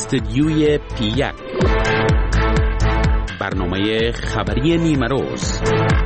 استدیوی پی1 برنامه خبری نیمروز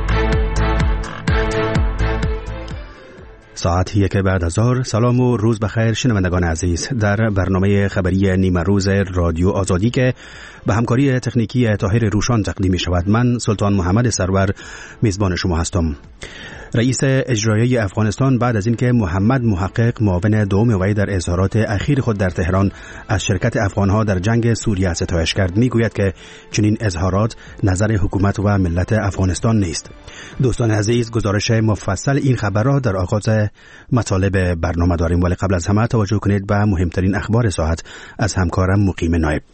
ساعت 1 بعد از ظهر. سلام و روز بخیر شنوندگان عزیز. در برنامه خبری نیمروز رادیو آزادی که به همکاری تکنیکی طاهر روشان تقدیم می شود، من سلطان محمد سرور میزبان شما هستم. رئیس اجرایی افغانستان بعد از اینکه محمد محقق معاون دوم وی در اظهارات اخیر خود در تهران از شرکت افغانها در جنگ سوریه ستایش کرد، میگوید که چنین اظهارات نظر حکومت و ملت افغانستان نیست. دوستان عزیز، گزارش مفصل این خبر را در آغاز مطالب برنامه داریم، ولی قبل از همه توجه کنید به مهمترین اخبار ساعت از همکارم مقیم نایب.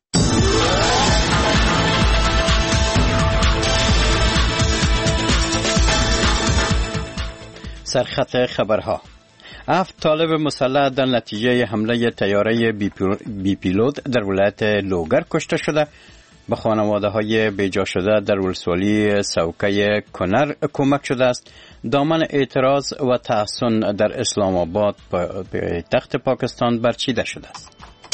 سرخط خبرها: 7 طالب مسلح در نتیجه حمله طیاره بی پیلوت در ولایت لوگر کشته شده. به خانواده های بیجا شده در ولسوالی سوکه کنر کمک شده است. دامن اعتراض و تحسن در اسلام آباد پایتخت پاکستان برچیده شده است.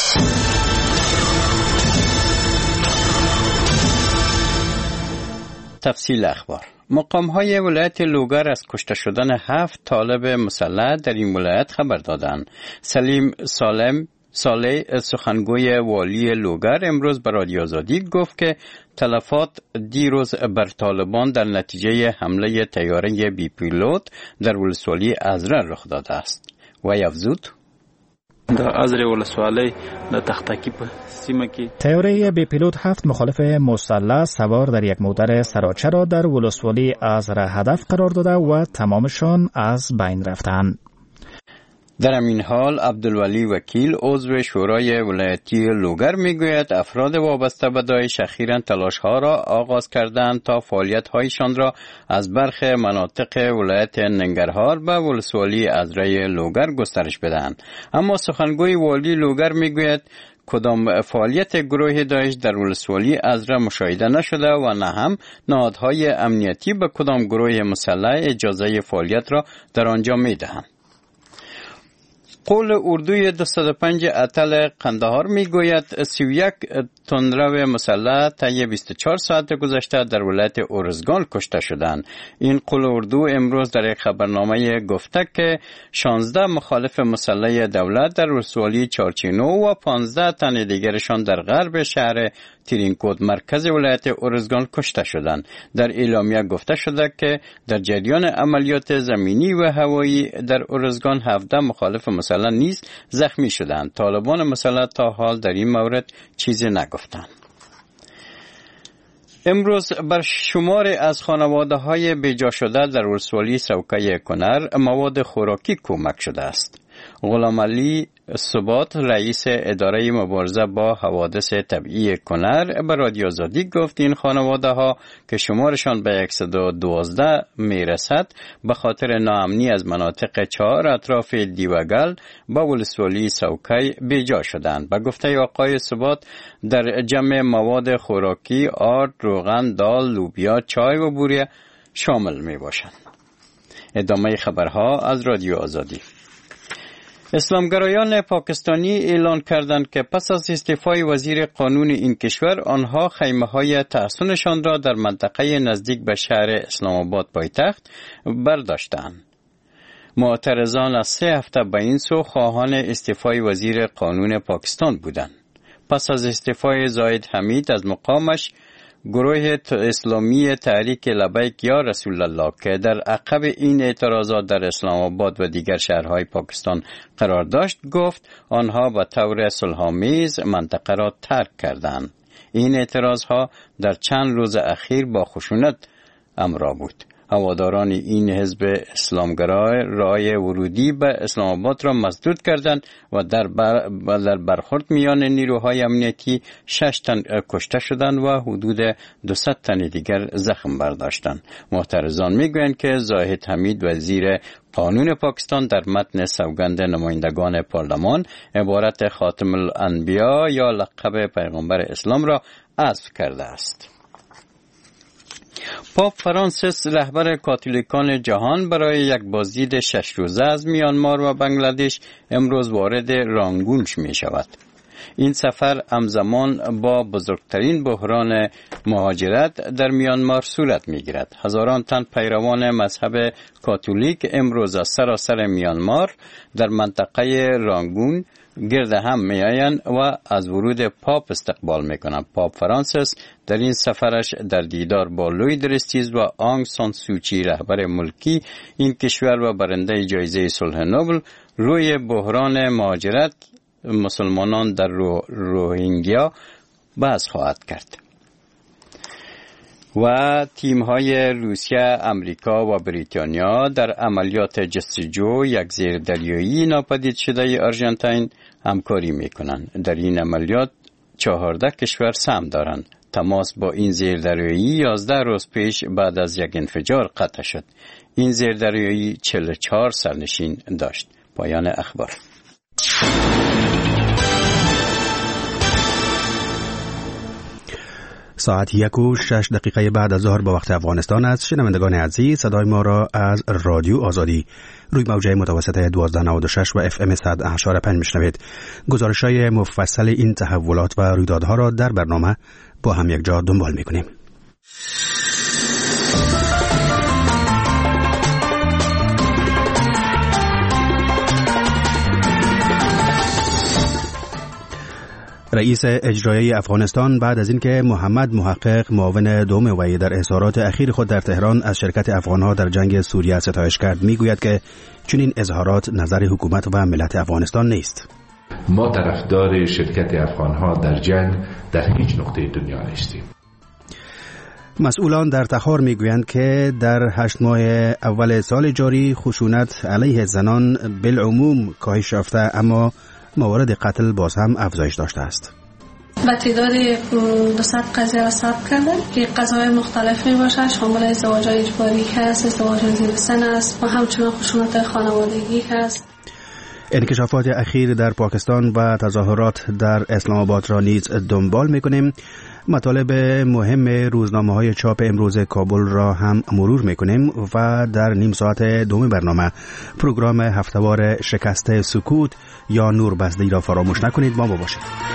تفصیل اخبار: مقام‌های ولایت لوگر از کشته شدن 7 طالب مسلح در این ولایت خبر دادند. سلیم صالح سخنگوی والی لوگر امروز به رادیو آزادی گفت که تلفات دیروز بر طالبان در نتیجه حمله طیاره بی پیلوت در ولسوالی ازره رخ داده است. و افزود: در ازره ولسوالی در تختکی په سیمه کې طیاره بی پیلوت 7 مخالف مسلح سوار در یک موتر سراچه را در ولسوالی ازره هدف قرار داده و تمامشان از بین رفتند. در همین حال عبدالولی وکیل عضو شورای ولایتی لوگر میگوید افراد وابسته به داعش اخیراً تلاش‌ها را آغاز کردند تا فعالیت‌هایشان را از برخی مناطق ولایت ننگرهار به ولسوالی ازره لوگر گسترش بدهند. اما سخنگوی والی لوگر میگوید کدام فعالیت گروه داعش در ولسوالی ازره مشاهده نشده و نه هم نهادهای امنیتی به کدام گروه مسلح اجازه فعالیت را در آنجا میدهند. قول اردوی 205 اتل قندهار میگوید 31 تندرو مسلح طی 24 ساعت گذشته در ولایت ارزگان کشته شدند. این قول اردو امروز در یک خبرنامه گفته که 16 مخالف مسلح دولت در ولسوالی چارچینو و 15 تن دیگرشان در غرب شهر تیرینکود مرکز ولایت ارزگان کشته شدند. در اعلامیه گفته شده که در جریان عملیات زمینی و هوایی در ارزگان 17 مخالف مسلح نیز زخمی شدند. طالبان مسلح تا حال در این مورد چیزی نگفتند. امروز بر شمار از خانواده‌های بیجا شده در ولسوالی سوکه کنر مواد خوراکی کمک شده است. غلام علی ثبات رئیس اداره مبارزه با حوادث طبیعی کنر به رادیو آزادی گفت این خانواده ها که شمارشان به 112 میرسد به خاطر ناامنی از مناطق 4 اطراف دیوگل با ولسوالی سوکی بیجا شدند. به گفته آقای ثبات در جمع مواد خوراکی آرد، روغن، دال، لوبیا، چای و بوره شامل می باشند. ادامه خبرها از رادیو آزادی. اسلامگرایان پاکستانی اعلان کردند که پس از استعفای وزیر قانون این کشور آنها خیمه‌های تحصنشان را در منطقه نزدیک به شهر اسلام آباد پایتخت برداشتند. معترضان از 3 هفته به این سو خواهان استعفای وزیر قانون پاکستان بودند. پس از استعفای زاهد حمید از مقامش، گروه اسلامی تحریک لبیک یا رسول الله که در عقب این اعتراضات در اسلام آباد و دیگر شهرهای پاکستان قرار داشت گفت آنها به طور صلح‌آمیز منطقه را ترک کردند. این اعتراضها در چند روز اخیر با خشونت همراه بود. هواداران این حزب اسلامگرای راه ورودی به اسلام آباد را مسدود کردند و در برخورد میان نیروهای امنیتی 6 تن کشته شدند و حدود 200 تن دیگر زخم برداشتند. معترضان میگویند که زاهد حمید وزیر قانون پاکستان در متن سوگند نمایندگان پارلمان عبارت خاتم الانبیا یا لقب پیغمبر اسلام را حذف کرده است. پاپ فرانسیس رهبر کاتولیکان جهان برای یک بازدید 6 روزه از میانمار و بنگلادش امروز وارد رانگون می شود. این سفر همزمان با بزرگترین بحران مهاجرت در میانمار صورت میگیرد. هزاران تن پیروان مذهب کاتولیک امروز از سراسر میانمار در منطقه رانگون گرد هم میآیند و از ورود پاپ استقبال میکنند. پاپ فرانسیس در این سفرش در دیدار با لوی درستیز و آنگ سان سوچی رهبر ملکی این کشور و برنده جایزه صلح نوبل روی بحران مهاجرت مسلمانان در روهینگیا بحث خواهد کرد. و تیم‌های روسیه، امریکا و بریتانیا در عملیات جستجو یک زیردریایی ناپدید شده آرژانتین همکاری می‌کنند. در این عملیات 14 کشور سهم دارند. تماس با این زیردریایی 11 روز پیش بعد از یک انفجار قطع شد. این زیردریایی 44 سرنشین داشت. پایان اخبار. ساعت 1:06 بعد از ظهر با وقت افغانستان است. شنوندگان عزیز، صدای ما را از رادیو آزادی روی موجه متوسط 1296 و FM 100.5 میشنوید. گزارش‌های مفصل این تحولات و رویدادها را در برنامه با هم یک جا دنبال می‌کنیم. رئیس اجرایی افغانستان بعد از اینکه محمد محقق معاون دوم وی در اظهارات اخیر خود در تهران از شرکت افغانها در جنگ سوریه ستایش کرد، میگوید که چنین اظهارات نظر حکومت و ملت افغانستان نیست. ما طرفدار شرکت افغانها در جنگ در هیچ نقطه دنیا نیستیم. مسئولان در تخار میگویند که در 8 ماه اول سال جاری خشونت علیه زنان بالعموم کاهش یافته، اما موارد قتل باز هم افزایش داشته است. با تعداد 200 قضیه را ثبت کردن که قضاهای مختلفی باشه، شامل ازدواج اجباری هست، ازدواج زیر سن است و همچنین خشونت خانوادگی هست. انکشافات اخیر در پاکستان و تظاهرات در اسلام آباد را نیز دنبال میکنیم. مطالب مهم روزنامه‌های چاپ امروز کابل را هم مرور میکنیم و در نیم ساعت دوم برنامه پروگرام هفته‌وار شکست سکوت یا نور بزدی را فراموش نکنید. با ما باشید.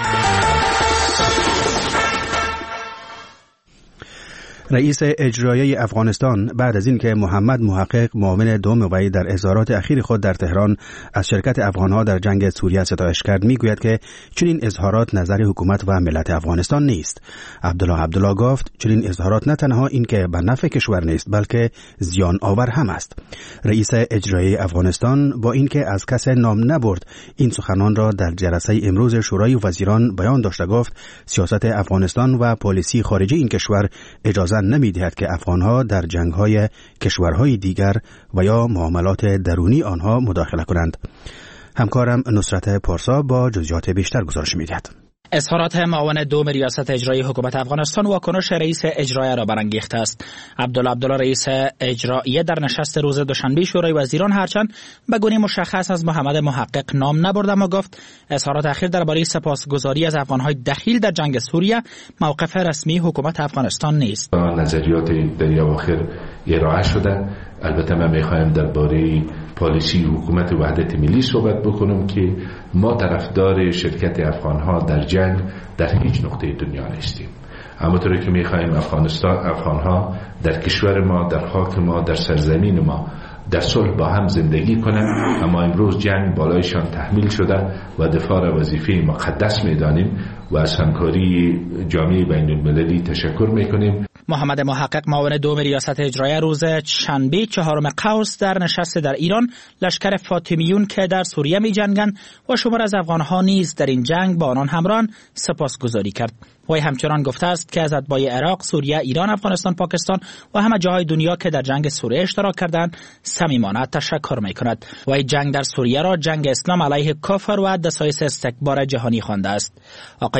رئیس اجرایی افغانستان بعد از اینکه محمد محقق معاون دوم وی در اظهارات اخیر خود در تهران از شرکت افغانها در جنگ سوریه ستایش کرد، میگوید که چنین اظهارات نظر حکومت و ملت افغانستان نیست. عبدالله گفت چنین اظهارات نه تنها اینکه به نفع کشور نیست بلکه زیان آور هم است. رئیس اجرایی افغانستان با اینکه از کس نام نبرد این سخنان را در جلسه امروز شورای وزیران بیان داشته گفت سیاست افغانستان و پالیسی خارجی این کشور اجازه نمی‌دهد که افغانها در جنگ‌های کشورهای دیگر و یا معاملات درونی آنها مداخله کنند. همکارم نصرت پارسا با جزئیات بیشتر گزارش می‌دهد. اظهارات معاون دوم ریاست اجرایی حکومت افغانستان واکنش رئیس اجرایی را برانگیخته است. عبدالله رئیس اجرایی در نشست روز دوشنبه شورای وزیران هرچند به گونه مشخص از محمد محقق نام نبرد، اما گفت اظهارات اخیر درباره سپاسگزاری از افغانهای دخیل در جنگ سوریه موقف رسمی حکومت افغانستان نیست. نظریات در اواخر ارائه شده. البته من میخوایم درباره پالیسی حکومت وحدت ملی صحبت بکنم که ما طرفدار شرکت افغانها در جنگ در هیچ نقطه دنیا نیستیم. اما طوری که میخوایم افغانها در کشور ما، در خاک ما، در سرزمین ما در صلح با هم زندگی کنند، اما امروز جنگ بالایشان تحمیل شده و دفاع را وظیفه مقدس میدانیم و از همکاری جامعه بین المللی تشکر میکنیم. محمد محقق معاون دوم ریاست اجرایی روز شنبه 4 قوس در نشست در ایران لشکر فاطمیون که در سوریه می جنگند و شمار از افغانها نیز در این جنگ با آنان همراهن سپاسگزاری کرد. وی همچنان گفته است که از اتباع عراق، سوریه، ایران، افغانستان، پاکستان و همه جاهای دنیا که در جنگ سوریه اشتراک کردند صمیمانه تشکر می‌کند. وی جنگ در سوریه را جنگ اسلام علیه کفر و دسایس استکبار جهانی خوانده است. آقای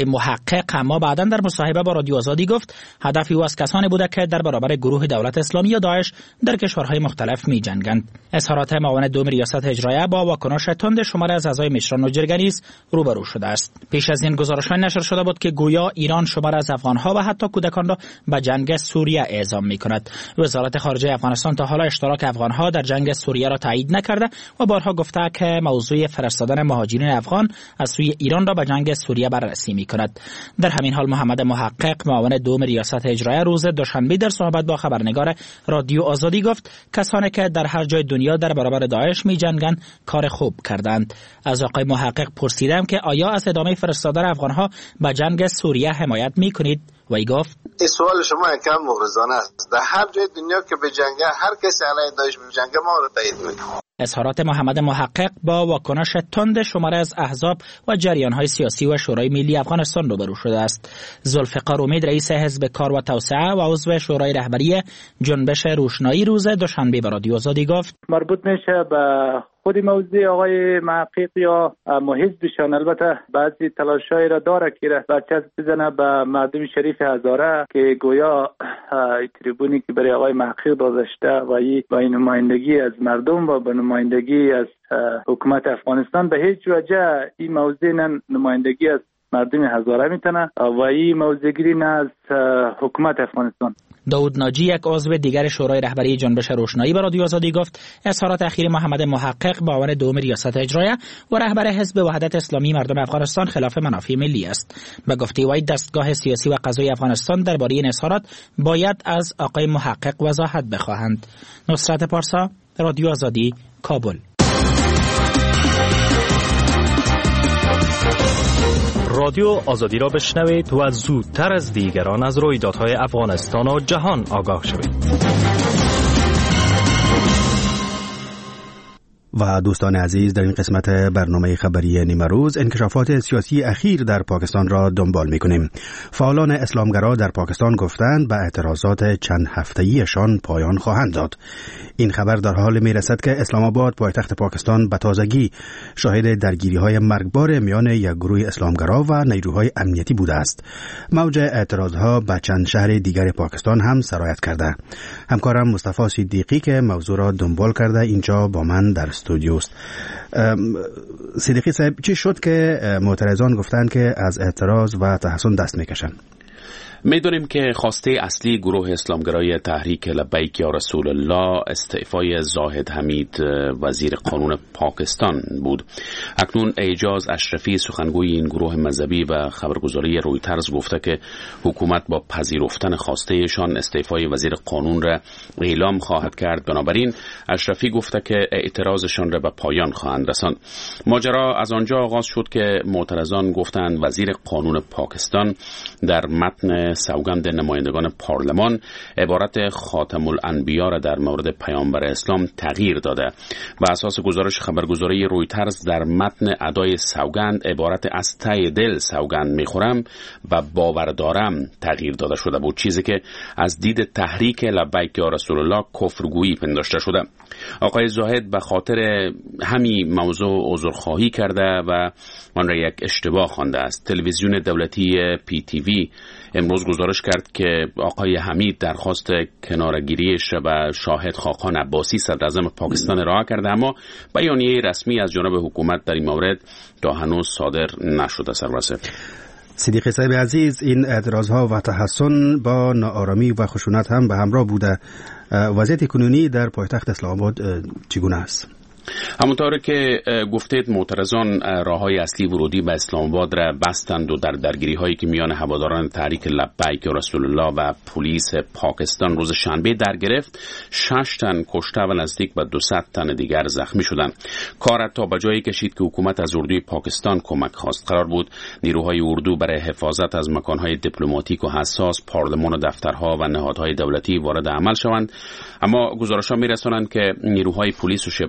آقای محقق اما بعداً در مصاحبه با رادیو آزادی گفت هدف او از کسانی بوده که در برابر گروه دولت اسلامی یا داعش در کشورهای مختلف می‌جنگند. اظهارات معاون دوم ریاست اجرایه با واکنش تند شماری از اعضای مشران و جرگه‌ریز روبرو شده است. پیش از این گزارش‌های نشر شده بود که گویا ایران شماری از افغان‌ها و حتی کودکان را به جنگ سوریه اعزام می‌کند. وزارت خارجه افغانستان تا حالا اشتراک افغان‌ها در جنگ سوریه را تایید نکرده و بارها گفته که موضوع فرستادن مهاجرین افغان از سوی ایران را به جنگ سوریه بررسی می‌کند. در همین حال محمد محقق معاون دوم ریاست اجرایه روز دوشنبه در صحبت با خبرنگار رادیو آزادی گفت کسانی که در هر جای دنیا در برابر داعش می‌جنگند کار خوب کردند. از آقای محقق پرسیدم که آیا از ادامه فرستادن افغان‌ها به جنگ سوریه حمایت می‌کنید؟ وی گفت این سوال شما یکم مغرضانه است. در هر جای دنیا که به جنگ هر کسی علیه داعش به جنگ ما را تایید می‌کنه. اظهارات محمد محقق با واکنش تند شماری از احزاب و جریان‌های سیاسی و شورای ملی افغانستان روبرو شده است. ذوالفقار امید رئیس حزب کار و توسعه و عضو شورای رهبری جنبش روشنایی روز دوشنبه به رادیو آزادی گفت مربوط میشه به خود موضوع آقای محقق یا حزبشان. البته بعضی تلاشایی را داره که بچه بزنه به مردم شریف هزاره که گویا تریبونی که برای آقای محقق داشته و این نمایندگی از مردم و به نمایندگی از حکومت افغانستان به هیچ وجه این موضوع نمایندگی از مردم هزاره میتونه و این موضوعگیری نه از حکومت افغانستان. داود ناجی یک عضو دیگر شورای رهبری جنبش روشنایی به رادیو آزادی گفت اظهارات اخیر محمد محقق معاون دوم ریاست اجرایه و رهبر حزب وحدت اسلامی مردم افغانستان خلاف منافع ملی است. به گفته وی دستگاه سیاسی و قضایی افغانستان درباره این اظهارات باید از آقای محقق وضاحت بخواهند. نصرت پارسا، رادیو آزادی، کابل. رادیو آزادی را بشنوید و زودتر از دیگران از رویدادهای افغانستان و جهان آگاه شوید. و دوستان عزیز، در این قسمت برنامه خبری نیمه روز انکشافات سیاسی اخیر در پاکستان را دنبال می‌کنیم. فعالان اسلامگرا در پاکستان گفتند به اعتراضات چند هفته‌ایشان پایان خواهند داد. این خبر در حال میرسد که اسلام آباد پایتخت پاکستان به تازگی شاهد درگیری‌های مرگبار میان یک گروه اسلامگرا و نیروهای امنیتی بوده است. موج اعتراضها به چند شهر دیگر پاکستان هم سرایت کرده. همکارم مصطفی صدیقی که موضوع را دنبال کرده اینجا با من در استودیوست. صدیقی صاحب، چی شد که معترضان گفتند که از اعتراض و تحصن دست میکشن؟ می‌دونیم که خواسته اصلی گروه اسلامگرای تحریک لبیک یا رسول الله استعفای زاهد حمید وزیر قانون پاکستان بود. اکنون اعجاز اشرفی سخنگوی این گروه مذهبی و خبرگزاری رویترز گفته که حکومت با پذیرفتن خواستهشان استعفای وزیر قانون را اعلام خواهد کرد. بنابراین اشرفی گفته که اعتراضشان را به پایان خواهند رساند. ماجرا از آنجا آغاز شد که معترضان گفتند وزیر قانون پاکستان در متن سوگند نمایندگان پارلمان عبارت خاتم الانبیا را در مورد پیامبر اسلام تغییر داده. بر اساس گزارش خبرگزاری رویترز در متن ادای سوگند عبارت از ته دل سوگند میخورم و باور دارم تغییر داده شده بود، چیزی که از دید تحریک لبیک یا رسول الله کفرگویی پنداشته شده. آقای زاهد به خاطر همین موضوع عذرخواهی کرده و آن را یک اشتباه خوانده است. تلویزیون دولتی PTV امروز گزارش کرد که آقای حمید درخواست کناره‌گیریش به شاهد خاقان عباسی صدراعظم پاکستان ارائه کرده، اما بیانیه رسمی از جانب حکومت در این مورد تا هنوز صادر نشده. سرورسه صدیقی صاحب عزیز، این اعتراضها و تحصن با ناآرامی و خشونت هم به همراه بوده. وضعیت کنونی در پایتخت اسلام آباد چگونه است؟ همونطور که گفتید معترضان راههای اصلی ورودی به اسلام آباد را بستند و در درگیری هایی که میان هواداران تحریک لبیک یا رسول الله و پلیس پاکستان روز شنبه در گرفت، 6 تن کشته و نزدیک به 200 تن دیگر زخمی شدند. کار تا به جایی کشید که حکومت از اردوی پاکستان کمک خواست. قرار بود نیروهای اردو برای حفاظت از مکانهای دیپلماتیک و حساس، پارلمان و دفترها و نهادهای دولتی وارد عمل شوند، اما گزارش‌ها می‌رسانند که نیروهای پلیس و شبه نظامی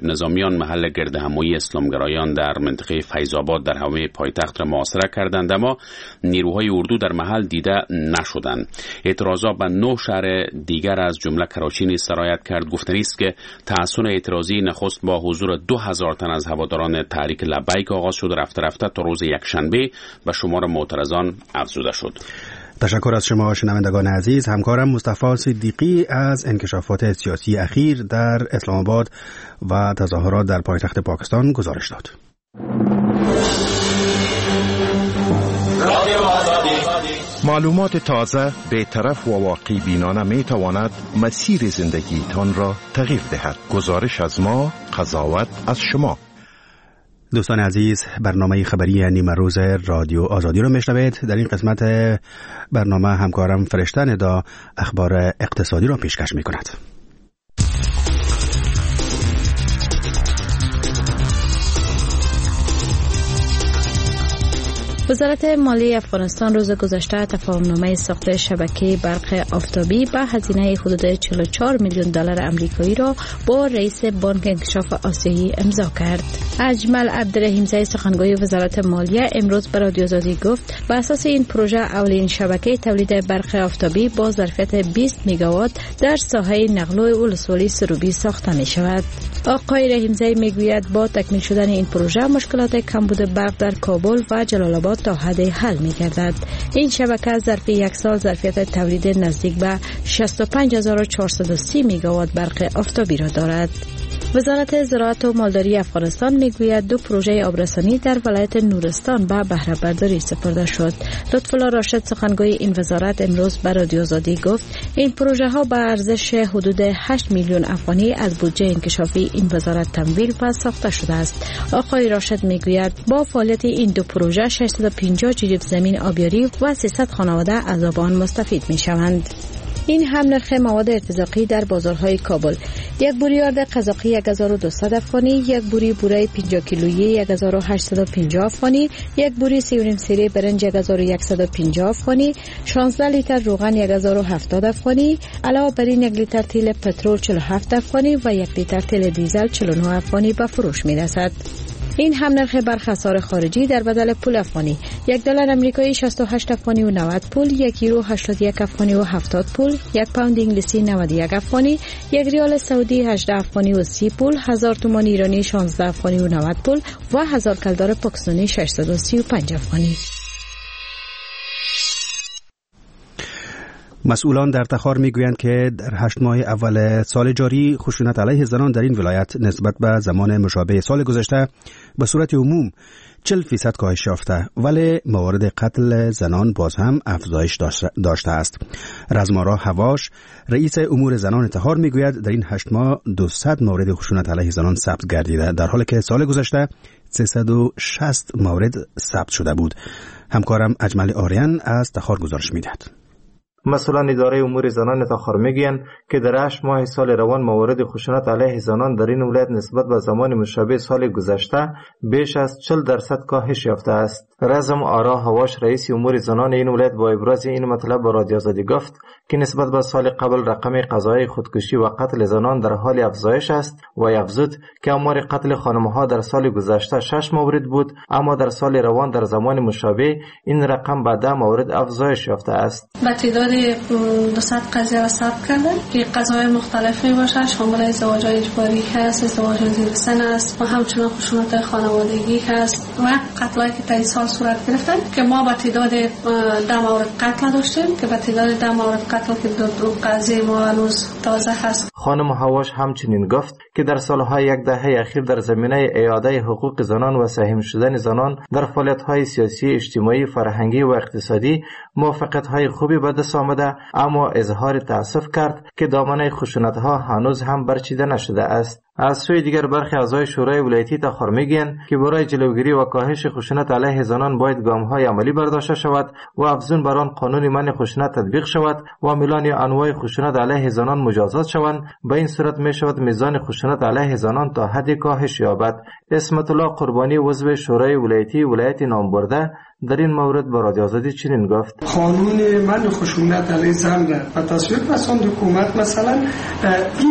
اسلامگرایان محل گردهمایی اسلامگرایان در منطقه فیض‌آباد در حومه پایتخت را محاصره کردند، اما نیروهای اردو در محل دیده نشدند. اعتراضات به 9 شهر دیگر از جمله کراچی نیز سرایت کرد. گفتنی است که تحصن اعتراضی نخست با حضور 2000 تن از هواداران تحریک لبیک آغاز شد، رفته رفته تا روز یکشنبه به شمار معترضان افزوده شد. تشکر از شما شنوندگان عزیز. همکارم مصطفی صدیقی از انکشافات سیاسی اخیر در اسلام آباد و تظاهرات در پایتخت پاکستان گزارش داد. معلومات تازه، بی‌طرف و واقعی بینانه می تواند مسیر زندگیتان را تغییر دهد. گزارش از ما، قضاوت از شما. دوستان عزیز، برنامه خبری نیمه روز رادیو آزادی رو میشنوید. در این قسمت برنامه همکارم فرشته ندا اخبار اقتصادی رو پیشکش میکند. وزارت مالیه افغانستان روز گذشته تفاهمنامه ساخت شبکه برق آفتابی به هزینه حدود 44 میلیون دلار آمریکایی را با رئیس بانک انکشاف آسیایی امضا کرد. اجمل عبدالرحیمزی سخنگوی وزارت مالیه امروز به رادیو آزادی گفت به اساس این پروژه اولین شبکه تولید برق آفتابی با ظرفیت 20 میگاوات در ساحه نقلو ولسوالی سروبی ساخته می شود. آقای رحیمزی میگوید با تکمیل شدن این پروژه مشکلات کمبود برق در کابل و جلال آباد تا حد حل می گردد. این شبکه ظرف یک سال ظرفیت تولید نزدیک به 65430 میگاوات برق آفتابی را دارد. وزارت زراعت و مالداری افغانستان میگوید 2 پروژه آبرسانی در ولایت نورستان به بهره برداری سپرده شد. لطفالله راشد سخنگوی این وزارت امروز به رادیو آزادی گفت این پروژه ها به ارزش حدود 8 میلیون افغانی از بودجه انکشافی این وزارت تمویل و ساخته شده است. آقای راشد میگوید با فعالیت این 2 پروژه 650 جریب زمین آبیاری و 300 خانواده از آن مستفید می شوند. این هم نرخ مواد ارتزاقی در بازارهای کابل. یک بوری آرد قزاقی 1200 افغانی، یک بوری بوره 50 کیلویی 1850 افغانی، یک بوری 3.5 سیره برنج 1150 افغانی، 16 لیتر روغن 1070 افغانی، علاوه بر این 1 لیتر تیل پترول 47 افغانی و 1 لیتر تیل دیزل 49 افغانی به فروش می رسد. این هم نرخ برخی اسعار خارجی در بدل پول افغانی. 1 دلار آمریکایی 68 افغانی و 90 پول، 1 یورو 81 افغانی و 70 پول، 1 پوند انگلیسی 91 افغانی، 1 ریال سعودی 18 افغانی و 30 پول، 1000 تومان ایرانی 16 افغانی و 90 پول و 1000 کلدار پاکستانی 635 افغانی. مسئولان در تخار میگویند که در 8 ماه اول سال جاری خشونت علیه زنان در این ولایت نسبت به زمان مشابه سال گذشته به صورت عموم 40% کاهش یافته، ولی موارد قتل زنان باز هم افزایش داشته است. رزمارا هواش رئیس امور زنان تخار میگوید در این 8 ماه 200 مورد خشونت علیه زنان ثبت گردیده، در حالی که سال گذشته 360 مورد ثبت شده بود. همکارم اجمل آریان از تخار گزارش میدهد. مسئولان اداره امور زنان تخار میگویند که در 8 ماه سال روان موارد خشونت علیه زنان در این ولایت نسبت به زمان مشابه سال گذشته بیش از 40% کاهش یافته است. رزم آرا هواش رئیس امور زنان این ولایت با ابراز این مطلب به رادیو آزادی گفت که نسبت به سال قبل رقم قضای خودکشی و قتل زنان در حال افزایش است و افزود که آمار قتل خانم‌ها در سال گذشته 6 مورد بود، اما در سال روان در زمان مشابه این رقم به 10 مورد افزایش یافته است. با تعداد 200 قضیه را ثبت کردن که قضاهای مختلفی باشه، شامل ازدواج‌های اجباری هست، ازدواج زیر سن است و همچنین خشونت خانوادگی هست و قتلایی که طی سال صورت گرفتن که ما با تعداد 10 مورد قتل داشتیم که با تعداد 10 مورد قتل که دو قضیه ما هنوز تازه هست. خانم هواش همچنین گفت که در سالهای 10 دهه اخیر در زمینه اعاده حقوق زنان و سهم شدن زنان در فعالیت‌های سیاسی، اجتماعی، فرهنگی و اقتصادی موفقیت‌های خوبی به دست آمده، اما اظهار تأسف کرد که دامنه خشونت‌ها هنوز هم برچیده نشده است. از سوی دیگر برخی اعضای شورای ولایتی تخار میگویند که برای جلوگیری و کاهش خشونت علیه زنان باید گام‌های عملی برداشته شود و افزون بر آن قانون منع خشونت تطبیق شود و میلان یا انواع خشونت علیه زنان مجازات شوند. به این صورت می شود میزان خشونت علیه زنان تا حد کاهش یابد. اسمت الله قربانی عضو شورای ولایتی ولایت نامبرده در این مورد به رادیو آزادی چنین گفت: قانون منع خشونت علیه زن و تصویب رساند حکومت مثلا این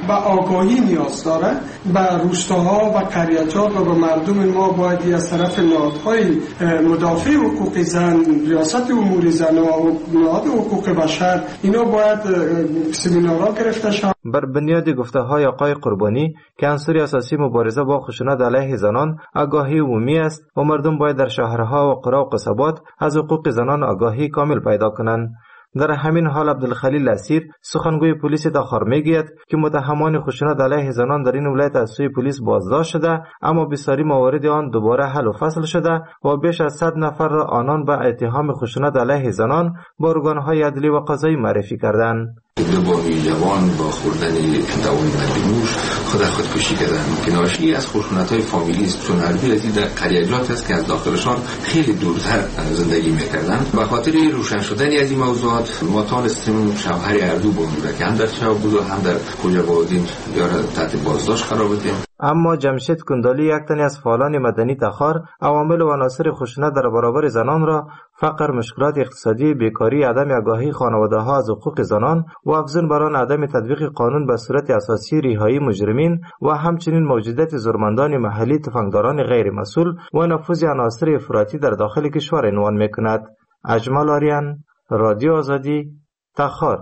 به آگاهی نیاز داره. به روستاها و قریچات و به مردم ما باید از طرف نهادهای مدافع حقوق زن، ریاست امور زن و نهاد حقوق بشر اینا باید سمینارها گرفته شود. بر بنیاد گفته‌های آقای قربانی که عنصر اساسی مبارزه با خشونت علیه زنان آگاهی عمومی است و مردم باید در شهرها و قرا و قصبات از حقوق زنان آگاهی کامل پیدا کنند. در همین حال عبدالخلیل اسیر سخنگوی پلیس تاخار میگوید که متهمان خشونت علیه زنان در این ولایت از سوی پلیس بازداشت شده، اما بسیاری موارد آن دوباره حل و فصل شده و بیش از 100 نفر را آنان به اتهام خشونت علیه زنان با ارگانهای عدلی و قضایی معرفی کردند. دو باقی جوان با خوردن دوای مدموش خودکشی کردند که ناشی از خشونت‌های فامیلی است، چون هر از این قریجات است که از داخلشان خیلی دورتر زندگی می‌کردند. به خاطر روشن شدن از این موضوعات ما تانستیم شوهر اردو بودیم که هم در چاو بود و هم در خوجه‌بادین یا تحت بازداشت قرار بدیم. اما جمشید کندالی، یک تن از فعالان مدنی تخار، عوامل و عناصر خشونت در برابر زنان را فقر، مشکلات اقتصادی، بیکاری، عدم آگاهی خانواده‌ها از حقوق زنان و افزون بر آن عدم تطبیق قانون به صورت اساسی، رهایی مجرمین و همچنین موجودیت زورمندان محلی، تفنگداران غیر مسئول و نفوذ عناصر افراطی در داخل کشور عنوان می‌کند. اجمل آریان، رادیو آزادی، تخار.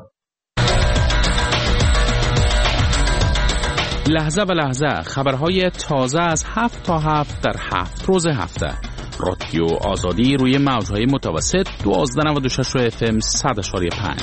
لحظه به لحظه خبرهای تازه از 7 تا 7 در 7 روز هفته. رادیو آزادی روی موجهای متوسط 1296 FM 100.5.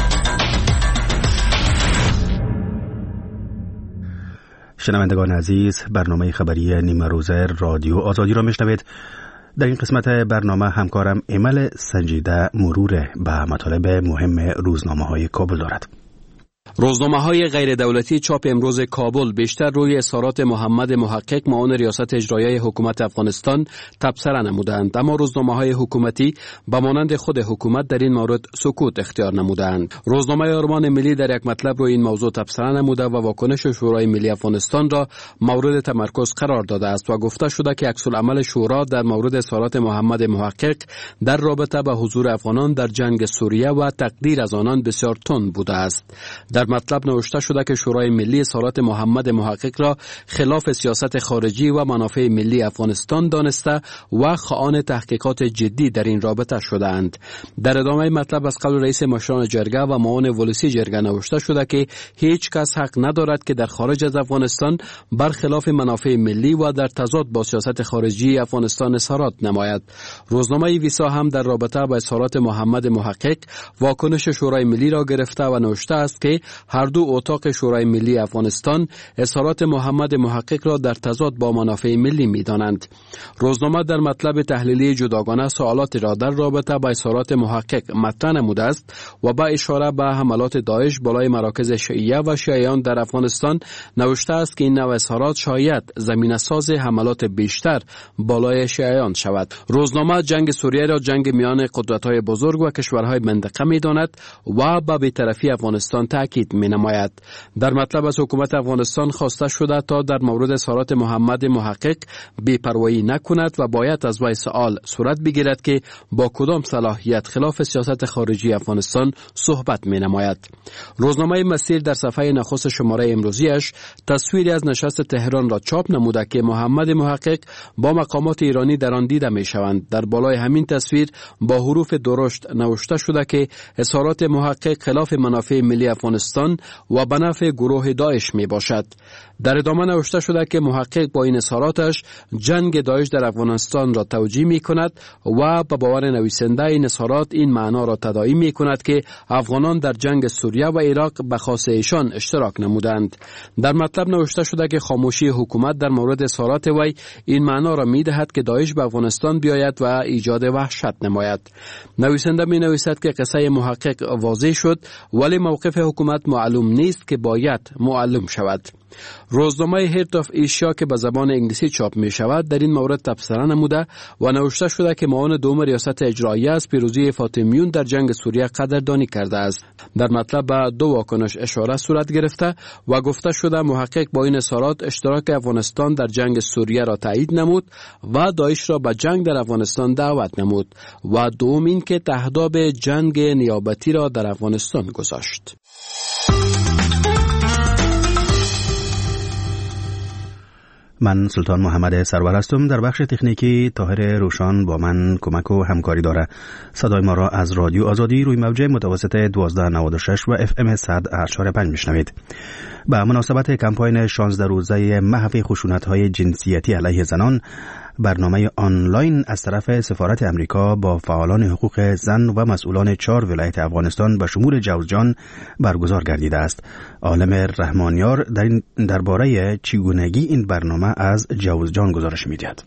شنوندگان عزیز، برنامه خبری نیمه روزه رادیو آزادی را میشنوید. در این قسمت برنامه همکارم امل سنجیده مرور به مطالب مهم روزنامه‌های کابل دارد. روزنامه‌های غیر دولتی چاپ امروز کابل بیشتر روی اظهارات محمد محقق معاون ریاست اجرایی حکومت افغانستان تبصره نمودند، اما روزنامه‌های حکومتی به مانند خود حکومت در این مورد سکوت اختیار نمودند. روزنامه آرمان ملی در یک مطلب روی این موضوع تبصره نموده و واکنش شورای ملی افغانستان را مورد تمرکز قرار داده است و گفته شده که عکس‌العمل شورا در مورد اظهارات محمد محقق در رابطه با حضور افغانان در جنگ سوریه و تقدیر از آنان بسیار تند بوده است. در مطلب نوشته شده که شورای ملی اظهارات محمد محقق را خلاف سیاست خارجی و منافع ملی افغانستان دانسته و خواهان تحقیقات جدی در این رابطه شدند. در ادامه مطلب از قول رئیس مشران جرگه و معاون ولسی جرگه نوشته شده که هیچ کس حق ندارد که در خارج از افغانستان برخلاف منافع ملی و در تضاد با سیاست خارجی افغانستان اظهارات نماید. روزنامه ویسا هم در رابطه با اظهارات محمد محقق واکنش شورای ملی را گرفته و نوشته است که هر دو اتاق شورای ملی افغانستان اظهارات محمد محقق را در تضاد با منافع ملی می‌دانند. روزنامه در مطلب تحلیلی جداگانه سوالات را در رابطه با اظهارات محقق مطرح نموده است و با اشاره به حملات داعش بالای مراکز شیعه و شیعیان در افغانستان نوشته است که این نوع اظهارات شاید زمینه‌ساز حملات بیشتر بالای شیعیان شود. روزنامه جنگ سوریه را جنگ میان قدرت‌های بزرگ و کشورهای منطقه می‌داند و به بی‌طرفی افغانستان تاکید می‌نماید. در مطلب از حکومت افغانستان خواسته شده تا در مورد اظهارات محمد محقق بی‌پروایی نکند و باید از وی سوال صورت بگیرد که با کدام صلاحیت خلاف سیاست خارجی افغانستان صحبت می‌نماید. روزنامه مسیر در صفحه نخست شماره امروزیش تصویری از نشست تهران را چاپ نموده که محمد محقق با مقامات ایرانی در آن دیده می‌شوند. در بالای همین تصویر با حروف درشت نوشته شده که اظهارات محقق خلاف منافع ملی افغانستان و به نفع گروه داعش می باشد. در ادامه نوشته شده که محقق با این اظهاراتش جنگ داعش در افغانستان را توجیه می کند و به باور نویسنده این اظهارات این معنا را تداعی می کند که افغانان در جنگ سوریه و عراق به خاصه ایشان اشتراک نمودند. در مطلب نوشته شده که خاموشی حکومت در مورد اظهارات وی این معنا را می دهد که داعش به افغانستان بیاید و ایجاد وحشت نماید. نویسنده می نویسد که قصه محقق واضح شد ولی موقف حکومت معلوم نیست که باید معلوم شود. روزنامه هرت آف ایشیا که به زبان انگلیسی چاپ می شود در این مورد تبصره نموده و نوشته شده که معاون دوم ریاست اجراییه از پیروزی فاطمیون در جنگ سوریه قدردانی کرده است. در مطلب به دو واکنش اشاره صورت گرفته و گفته شده محقق با این اظهارات اشتراک افغانستان در جنگ سوریه را تایید نمود و داعش را به جنگ در افغانستان دعوت نمود و دوم این که تهداب جنگ نیابتی را در افغانستان گذاشت. من سلطان محمد سرور هستم. در بخش تکنیکی طاهر روشان با من کمک و همکاری داره. صدای ما را از رادیو آزادی روی موج متوسط 1296 و FM 100.5 میشنوید. به مناسبت کمپاین 16 روزه محو خشونت‌های جنسیتی علیه زنان، برنامه آنلاین از طرف سفارت امریکا با فعالان حقوق زن و مسئولان 4 ولایت افغانستان به شمول جوزجان برگزار گردیده است. عالم رحمانیار درباره چگونگی این برنامه از جوزجان گزارش می‌دهد.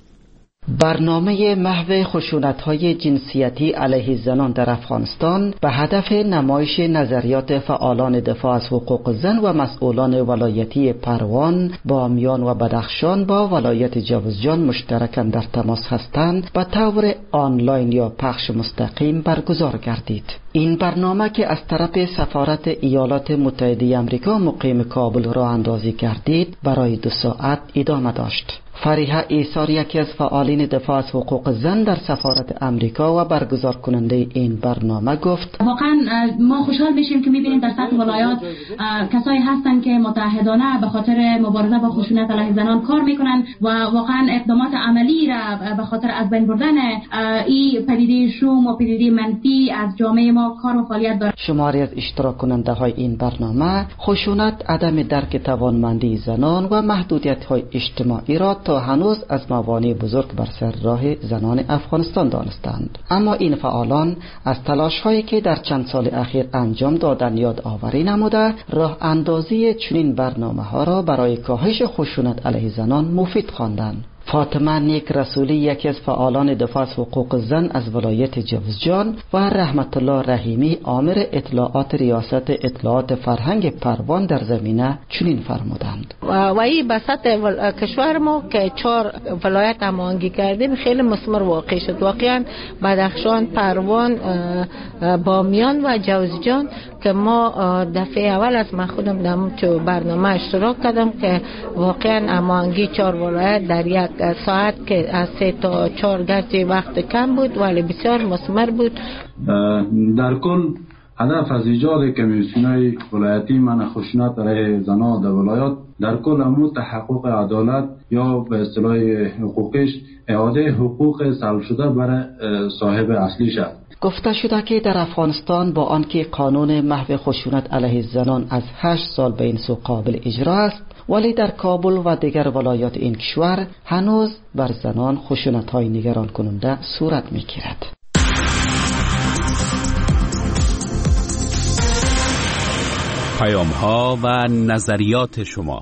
برنامه محو خشونت‌های جنسیتی علیه زنان در افغانستان به هدف نمایش نظریات فعالان دفاع از حقوق زن و مسئولان ولایتی پروان، بامیان و بدخشان با ولایت جوزجان مشترکاً در تماس هستند به طور آنلاین یا پخش مستقیم برگزار گردید. این برنامه که از طرف سفارت ایالات متحده آمریکا مقیم کابل راه اندازی گردید برای 2 ساعت ادامه داشت. فریحه ایثار یکی از فعالین دفاع از حقوق زن در سفارت امریکا و برگزار کننده این برنامه گفت: واقعا ما خوشحال میشیم که میبینیم در سطح ولایات کسایی هستن که متحدانه به خاطر مبارزه با خشونت علیه زنان کار میکنن و واقعا اقدامات عملی را به خاطر از بین بردن این پدیده شوم و پدیده منفی از جامعه ما کار و فعالیت دارد. شماری از اشتراک کننده های این برنامه خشونت، عدم درک توانمندی زنان و محدودیت های اجتماعی را تا هنوز از موانع بزرگ بر سر راه زنان افغانستان دانستند. اما این فعالان از تلاش هایی که در چند سال اخیر انجام دادن یاد آوری نموده، راه اندازی چنین برنامه ها را برای کاهش خشونت علیه زنان مفید خواندند. فاطمه نیک رسولی یکی از فعالان دفاع از حقوق زن از ولایت جوزجان و رحمت الله رحیمی آمر اطلاعات ریاست اطلاعات فرهنگ پروان در زمینه چنین فرمودند: و این به سطح کشور ما که 4 ولایت هماهنگی کردیم خیلی مثمر واقع شد. واقعا بدخشان، پروان، بامیان و جوزجان که ما دفعه اول از من خودم در برنامه اشتراک کردم که واقعا هماهنگی 4 ولایت در یک ساعت که از 3 تا 4 گرچه وقت کم بود ولی بسیار مثمر بود. در کل هدف از ایجاد کمیسیون‌های ولایتی منع خشونت علیه زنان در ولایات در کل امور تحقق عدالت یا به اصطلاح حقوقیش اعاده حقوق سلب شده برای صاحب اصلیش است. گفته شده که در افغانستان با آنکه قانون محو خشونت علیه زنان از 8 سال به این سو قابل اجرا است، ولی در کابل و دیگر ولایات این کشور هنوز بر زنان خشونت‌های نگران کننده صورت می‌گیرد. پیام‌ها و نظریات شما.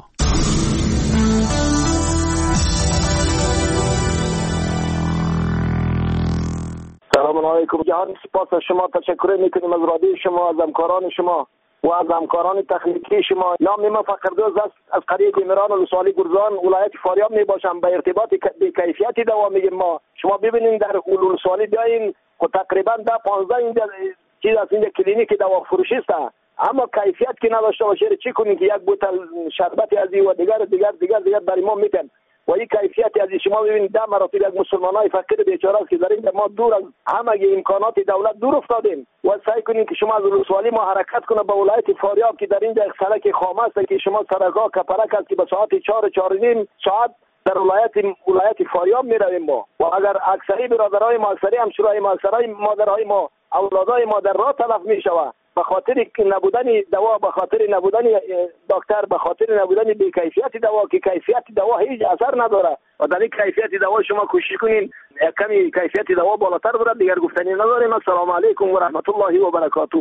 سلام علیکم جهان، سپاس از شما، تشکر میکنیم از رادیو شما، از همکاران شما و از همکاران تکنیکی شما. نام من فقردوز است، از قریه میران و لسوالی گرزان ولایت فاریاب میباشم. به ارتباط به کیفیت دوا میگیم ما. شما ببینید در لسوالی بیاین و تقریبا 10-15 اینجا چیز از اینجا کلینیک دوا فروشی است، اما کیفیت که نداشته باشه چی کنیم که یک بوتل شربت از این و دیگر برای ما میتن و این کیفیت از شما ببینید 10 مراتب یک مسلمانای فقیر بیچاره است که در این ما دور از همه امکانات دولت دور افتادیم و سعی کنیم که شما از رسوالی ما حرکت کنه به ولایت فاریاب که در اینجا یک سرک خامه است که شما سرکا کپرک است که به ساعت 4-4.5 ساعت در ولایت فاریاب میرویم ما و اگر اکثری برادرای ما، اکثری همسرای ما، اکثرای مادرای ما، اولادای ما در راه تلف میشوه به خاطر نبودن دوا، به خاطر نبودن دکتر، به خاطر نبودن بی‌کیفیت دوا که کیفیت دوا هیچ اثر نداره و در این کیفیت دوا شما کوشش کنین کمی کیفیت دوا بالاتر بره. دیگر گفتنی نداریم. السلام علیکم و رحمت الله و برکاته.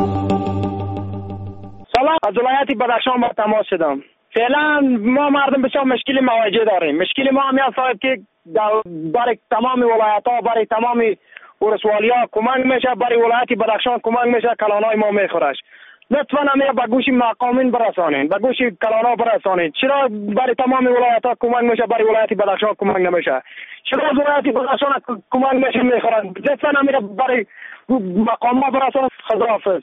سلام، از ولایت بدخشان با تماس شدم. فعلا ما مردم بسیار مشکلی مواجه داریم. مشکلی ما هم صاحب که برای تمام ولایت‌ها، برای تمام ولسوالی‌ها کمک میشه، برای ولایت بدخشان کمک میشه، کلانای ما میخورش. لطفاً همه به گوش مقامین برسانین، به گوش کلانا برسانین. چرا برای تمام ولایت‌ها کمک میشه، برای ولایت بدخشان کمک نمیشه؟ چرا از ولایت بدخشان کمک میشه میخورن؟ لطفاً همه برای مقام‌ها برسانین. خداحافظ.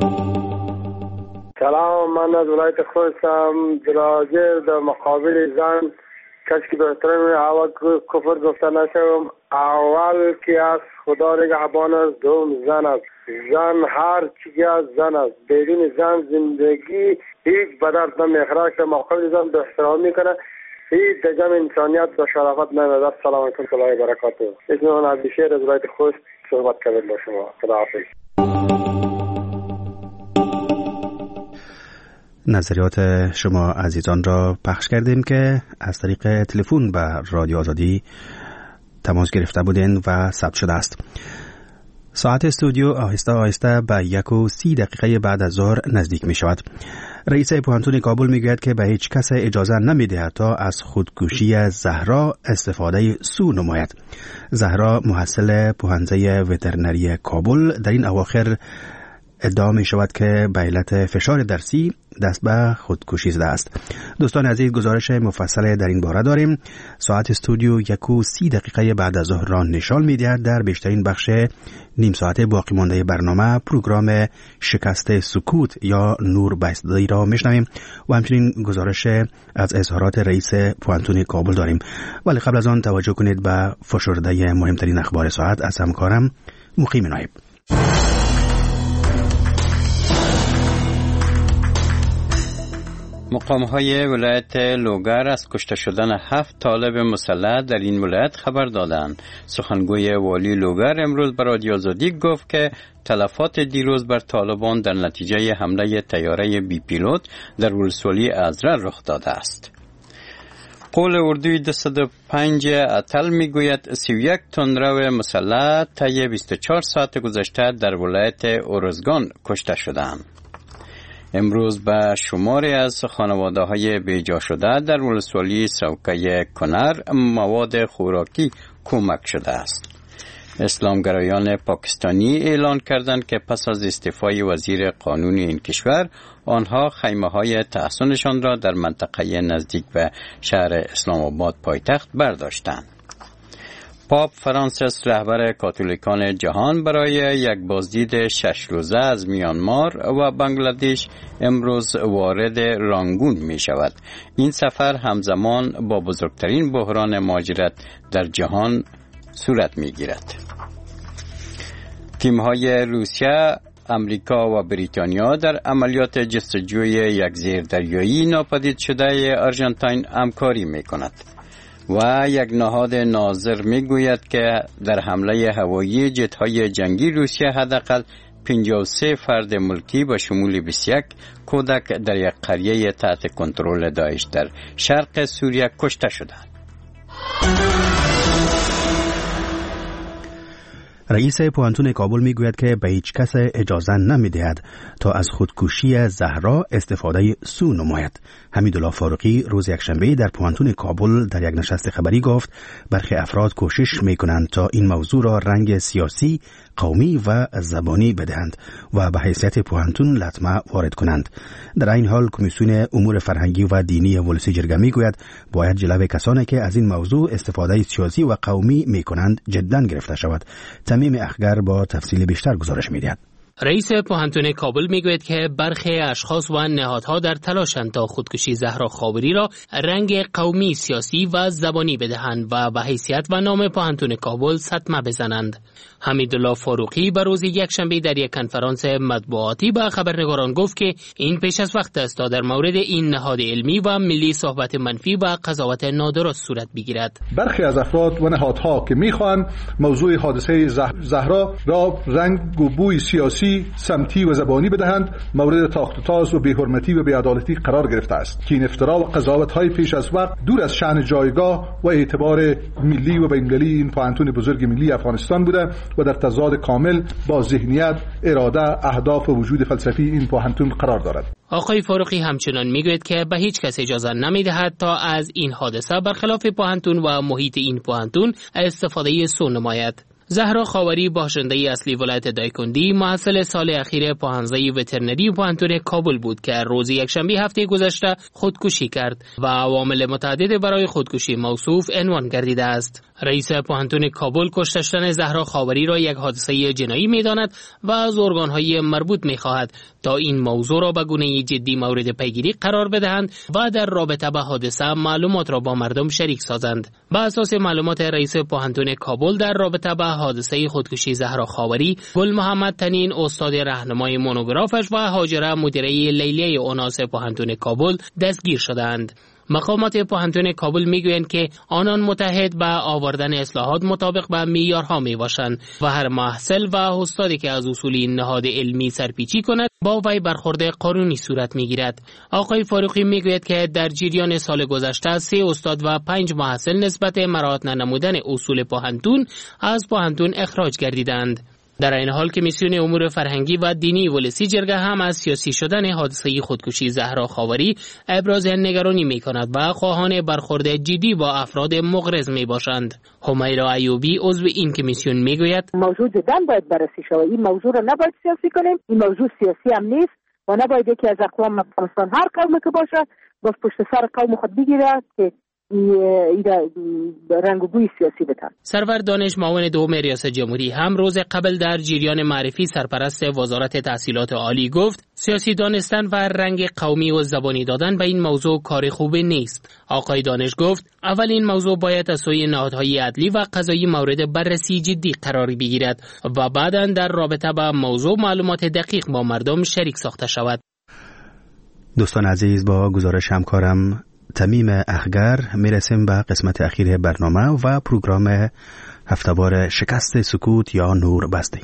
سلام، من از ولایت خوستم. راجع در مقابل زن کسی که به احترام هوا کفر گفته نشوم. اول که از خدا نگهبان است، دوم زن است. زن هر چیزی از زن است. بدون زن زندگی هیچ به درد نمیخوره. که مقابل زن به احترام میکنه این دجم انسانیت و شرافت نمیده. سلام علیکم و الله و برکاته. اسم من عبدالشیر از ولایت خوست صحبت کردم با شما. خداحافظ. نظریات شما عزیزان را پخش کردیم که از طریق تلفن به رادیو آزادی تماس گرفته بودین و ثبت شده است. ساعت استودیو آهسته آهسته به 1:30 بعد از ظهر نزدیک می شود. رئیس پوهنتون کابل می گوید که به هیچ کس اجازه نمی دهد تا از خودکشی زهرا استفاده سو نماید. زهرا محصل پوهنځی وترنری کابل در این اواخر ادعا می شود که به علت فشار درسی دست به خودکشی زده است. دوستان عزیز، گزارش مفصل در این باره داریم. ساعت استودیو 1:30 بعد از ظهر را نشان می دهد. در بیشترین بخش نیم ساعت باقی مانده برنامه پروگرام شکست سکوت یا نور بایستادی را میشنویم و همچنین گزارش از اظهارات رئیس پوهنتون کابل داریم. ولی قبل از آن توجه کنید به فشرده مهمترین اخبار ساعت از همکارم مقیم نایب. مقام‌های ولایت لوگر از کشته شدن 7 طالب مسلح در این ولایت خبر دادند. سخنگوی والی لوگر امروز به رادیو آزادی گفت که تلفات دیروز بر طالبان در نتیجه حمله طیاره بی پیلوت در ولسوالی ازرا رخ داده است. قول اردوی 205 اتل میگوید 31 تندرو مسلح طی 24 ساعت گذشته در ولایت اورزگان کشته شدند. امروز به شماری از خانواده‌های بیجا شده در ولسوالی سوکه کنر مواد خوراکی کمک شده است. اسلامگرایان پاکستانی اعلان کردند که پس از استعفای وزیر قانونی این کشور آنها خیمه‌های تحصنشان را در منطقه نزدیک به شهر اسلام آباد پایتخت برداشتند. پاپ فرانسیس رهبر کاتولیکان جهان برای یک بازدید 6 روزه از میانمار و بنگلادش امروز وارد رانگون می شود. این سفر همزمان با بزرگترین بحران مهاجرت در جهان صورت می گیرد. تیم‌های روسیه، امریکا و بریتانیا در عملیات جستجوی یک زیردریایی ناپدید شده آرژانتین همکاری می کند. و یک نهاد ناظر میگوید که در حمله هوایی جت‌های جنگی روسیه حداقل 53 فرد ملکی به شمول 21 کودک در یک قریه تحت کنترل داعش در شرق سوریه کشته شدند. رئیس پوهنتون کابل میگوید که به هیچ کس اجازه نمیدهد تا از خودکشی زهرا استفاده سو نماید. حمیدالله فاروقی روز یکشنبه در پوهنتون کابل در یک نشست خبری گفت برخی افراد کوشش میکنند تا این موضوع را رنگ سیاسی، قومی و زبانی بدهند و به حیثیت پوهنتون لطمه وارد کنند. در این حال کمیسیون امور فرهنگی و دینی ولسی جرگه میگوید باید جلوی کسانی که از این موضوع استفاده سیاسی و قومی میکنند جدا گرفته شود. تمیم اخگر با تفصیل بیشتر گزارش میدهد. رئیس پوهنتون کابل میگوید که برخی اشخاص و نهادها در تلاشند تا خودکشی زهرا خاوری را رنگ قومی، سیاسی و زبانی بدهند و به حیثیت و نام پوهنتون کابل سطمه بزنند. حمیدالله فاروقی به روز یکشنبه در یک کنفرانس مطبوعاتی به خبرنگاران گفت که این پیش از وقت است تا در مورد این نهاد علمی و ملی صحبت منفی و قضاوت نادرست صورت بگیرد. برخی از افراد و نهادها که میخواهند موضوع حادثه زهرا را رنگ و بوی سیاسی، سمتی و زبانی بدهند، مورد تاخت و تاز و بی‌حرمتی و بی‌عدالتی قرار گرفته است که این افترا و قضاوت‌های پیش از وقت دور از شأن جایگاه و اعتبار ملی و بین‌المللی این پوهنتون بزرگ ملی افغانستان بوده و در تضاد کامل با ذهنیت، اراده، اهداف و وجود فلسفی این پوهنتون قرار دارد. آقای فاروقی همچنان میگوید که به هیچ کس اجازه نمیدهد تا از این حادثه برخلاف پوهنتون و محیط این پوهنتون استفاده سو نماید. زهرا خاوری باشنده اصلی ولایت دایکندی محصل سال اخیر پوهنځی وترنری پوهنتون کابل بود که روز یکشنبه هفته گذشته خودکشی کرد و عوامل متعدد برای خودکشی موصوف عنوان گردیده است. رئیس پوهنتون کابل کشته شدن زهرا خاوری را یک حادثه جنایی می‌داند و از ارگان‌های مربوط می‌خواهد تا این موضوع را به گونه جدی مورد پیگیری قرار بدهند و در رابطه با حادثه معلومات را با مردم شریک سازند. بر اساس معلومات رئیس پوهنتون کابل در رابطه با حادثه خودکشی زهرا خاوری، گل محمد تنین استاد راهنمای مونوگرافش و هاجره مدیره لیلیه اوناس پوهنتون کابل دستگیر شدند. مقامات پوهنتون کابل میگویند که آنان متحد به آوردن اصلاحات مطابق به معیارها میباشند و هر محصل و استادی که از اصول این نهاد علمی سرپیچی کند با وی برخورد قانونی صورت میگیرد. آقای فاروقی میگوید که در جریان سال گذشته 3 استاد و 5 محصل نسبت مراعات ننمودن اصول پوهنتون از پوهنتون اخراج گردیدند. در این حال کمیسیون امور فرهنگی و دینی ولسی جرگه هم از سیاسی شدن حادثه خودکشی زهرا خاوری ابراز نگرانی می‌کند و خواهان برخورد جدی با افراد مغرض میباشند. همیرا ایوبی عضو این کمیسیون میگوید موضوع جدا باید بررسی شود. این موضوع را نباید سیاسی کنیم. این موضوع سیاسی هم نیست و نباید یکی از اقوام افغانستان هر قومی که باشه با پشت سر قوم خود بگیره که رنگ و بوی سیاسی بتن. سرور دانش معاون دوم ریاست جمهوری هم روز قبل در جریان معرفی سرپرست وزارت تحصیلات عالی گفت سیاسی دانستن و رنگ قومی و زبانی دادن به این موضوع کار خوبی نیست. آقای دانش گفت اول این موضوع باید از سوی نهادهای عدلی و قضایی مورد بررسی جدی قرار بگیرد و بعداً در رابطه با موضوع معلومات دقیق با مردم شریک ساخته شود. دوستان عزیز، با گزارش همکارم تمیم اخگر میرسیم به قسمت اخیر برنامه و پروگرام هفته‌وار شکست سکوت یا نور بستی.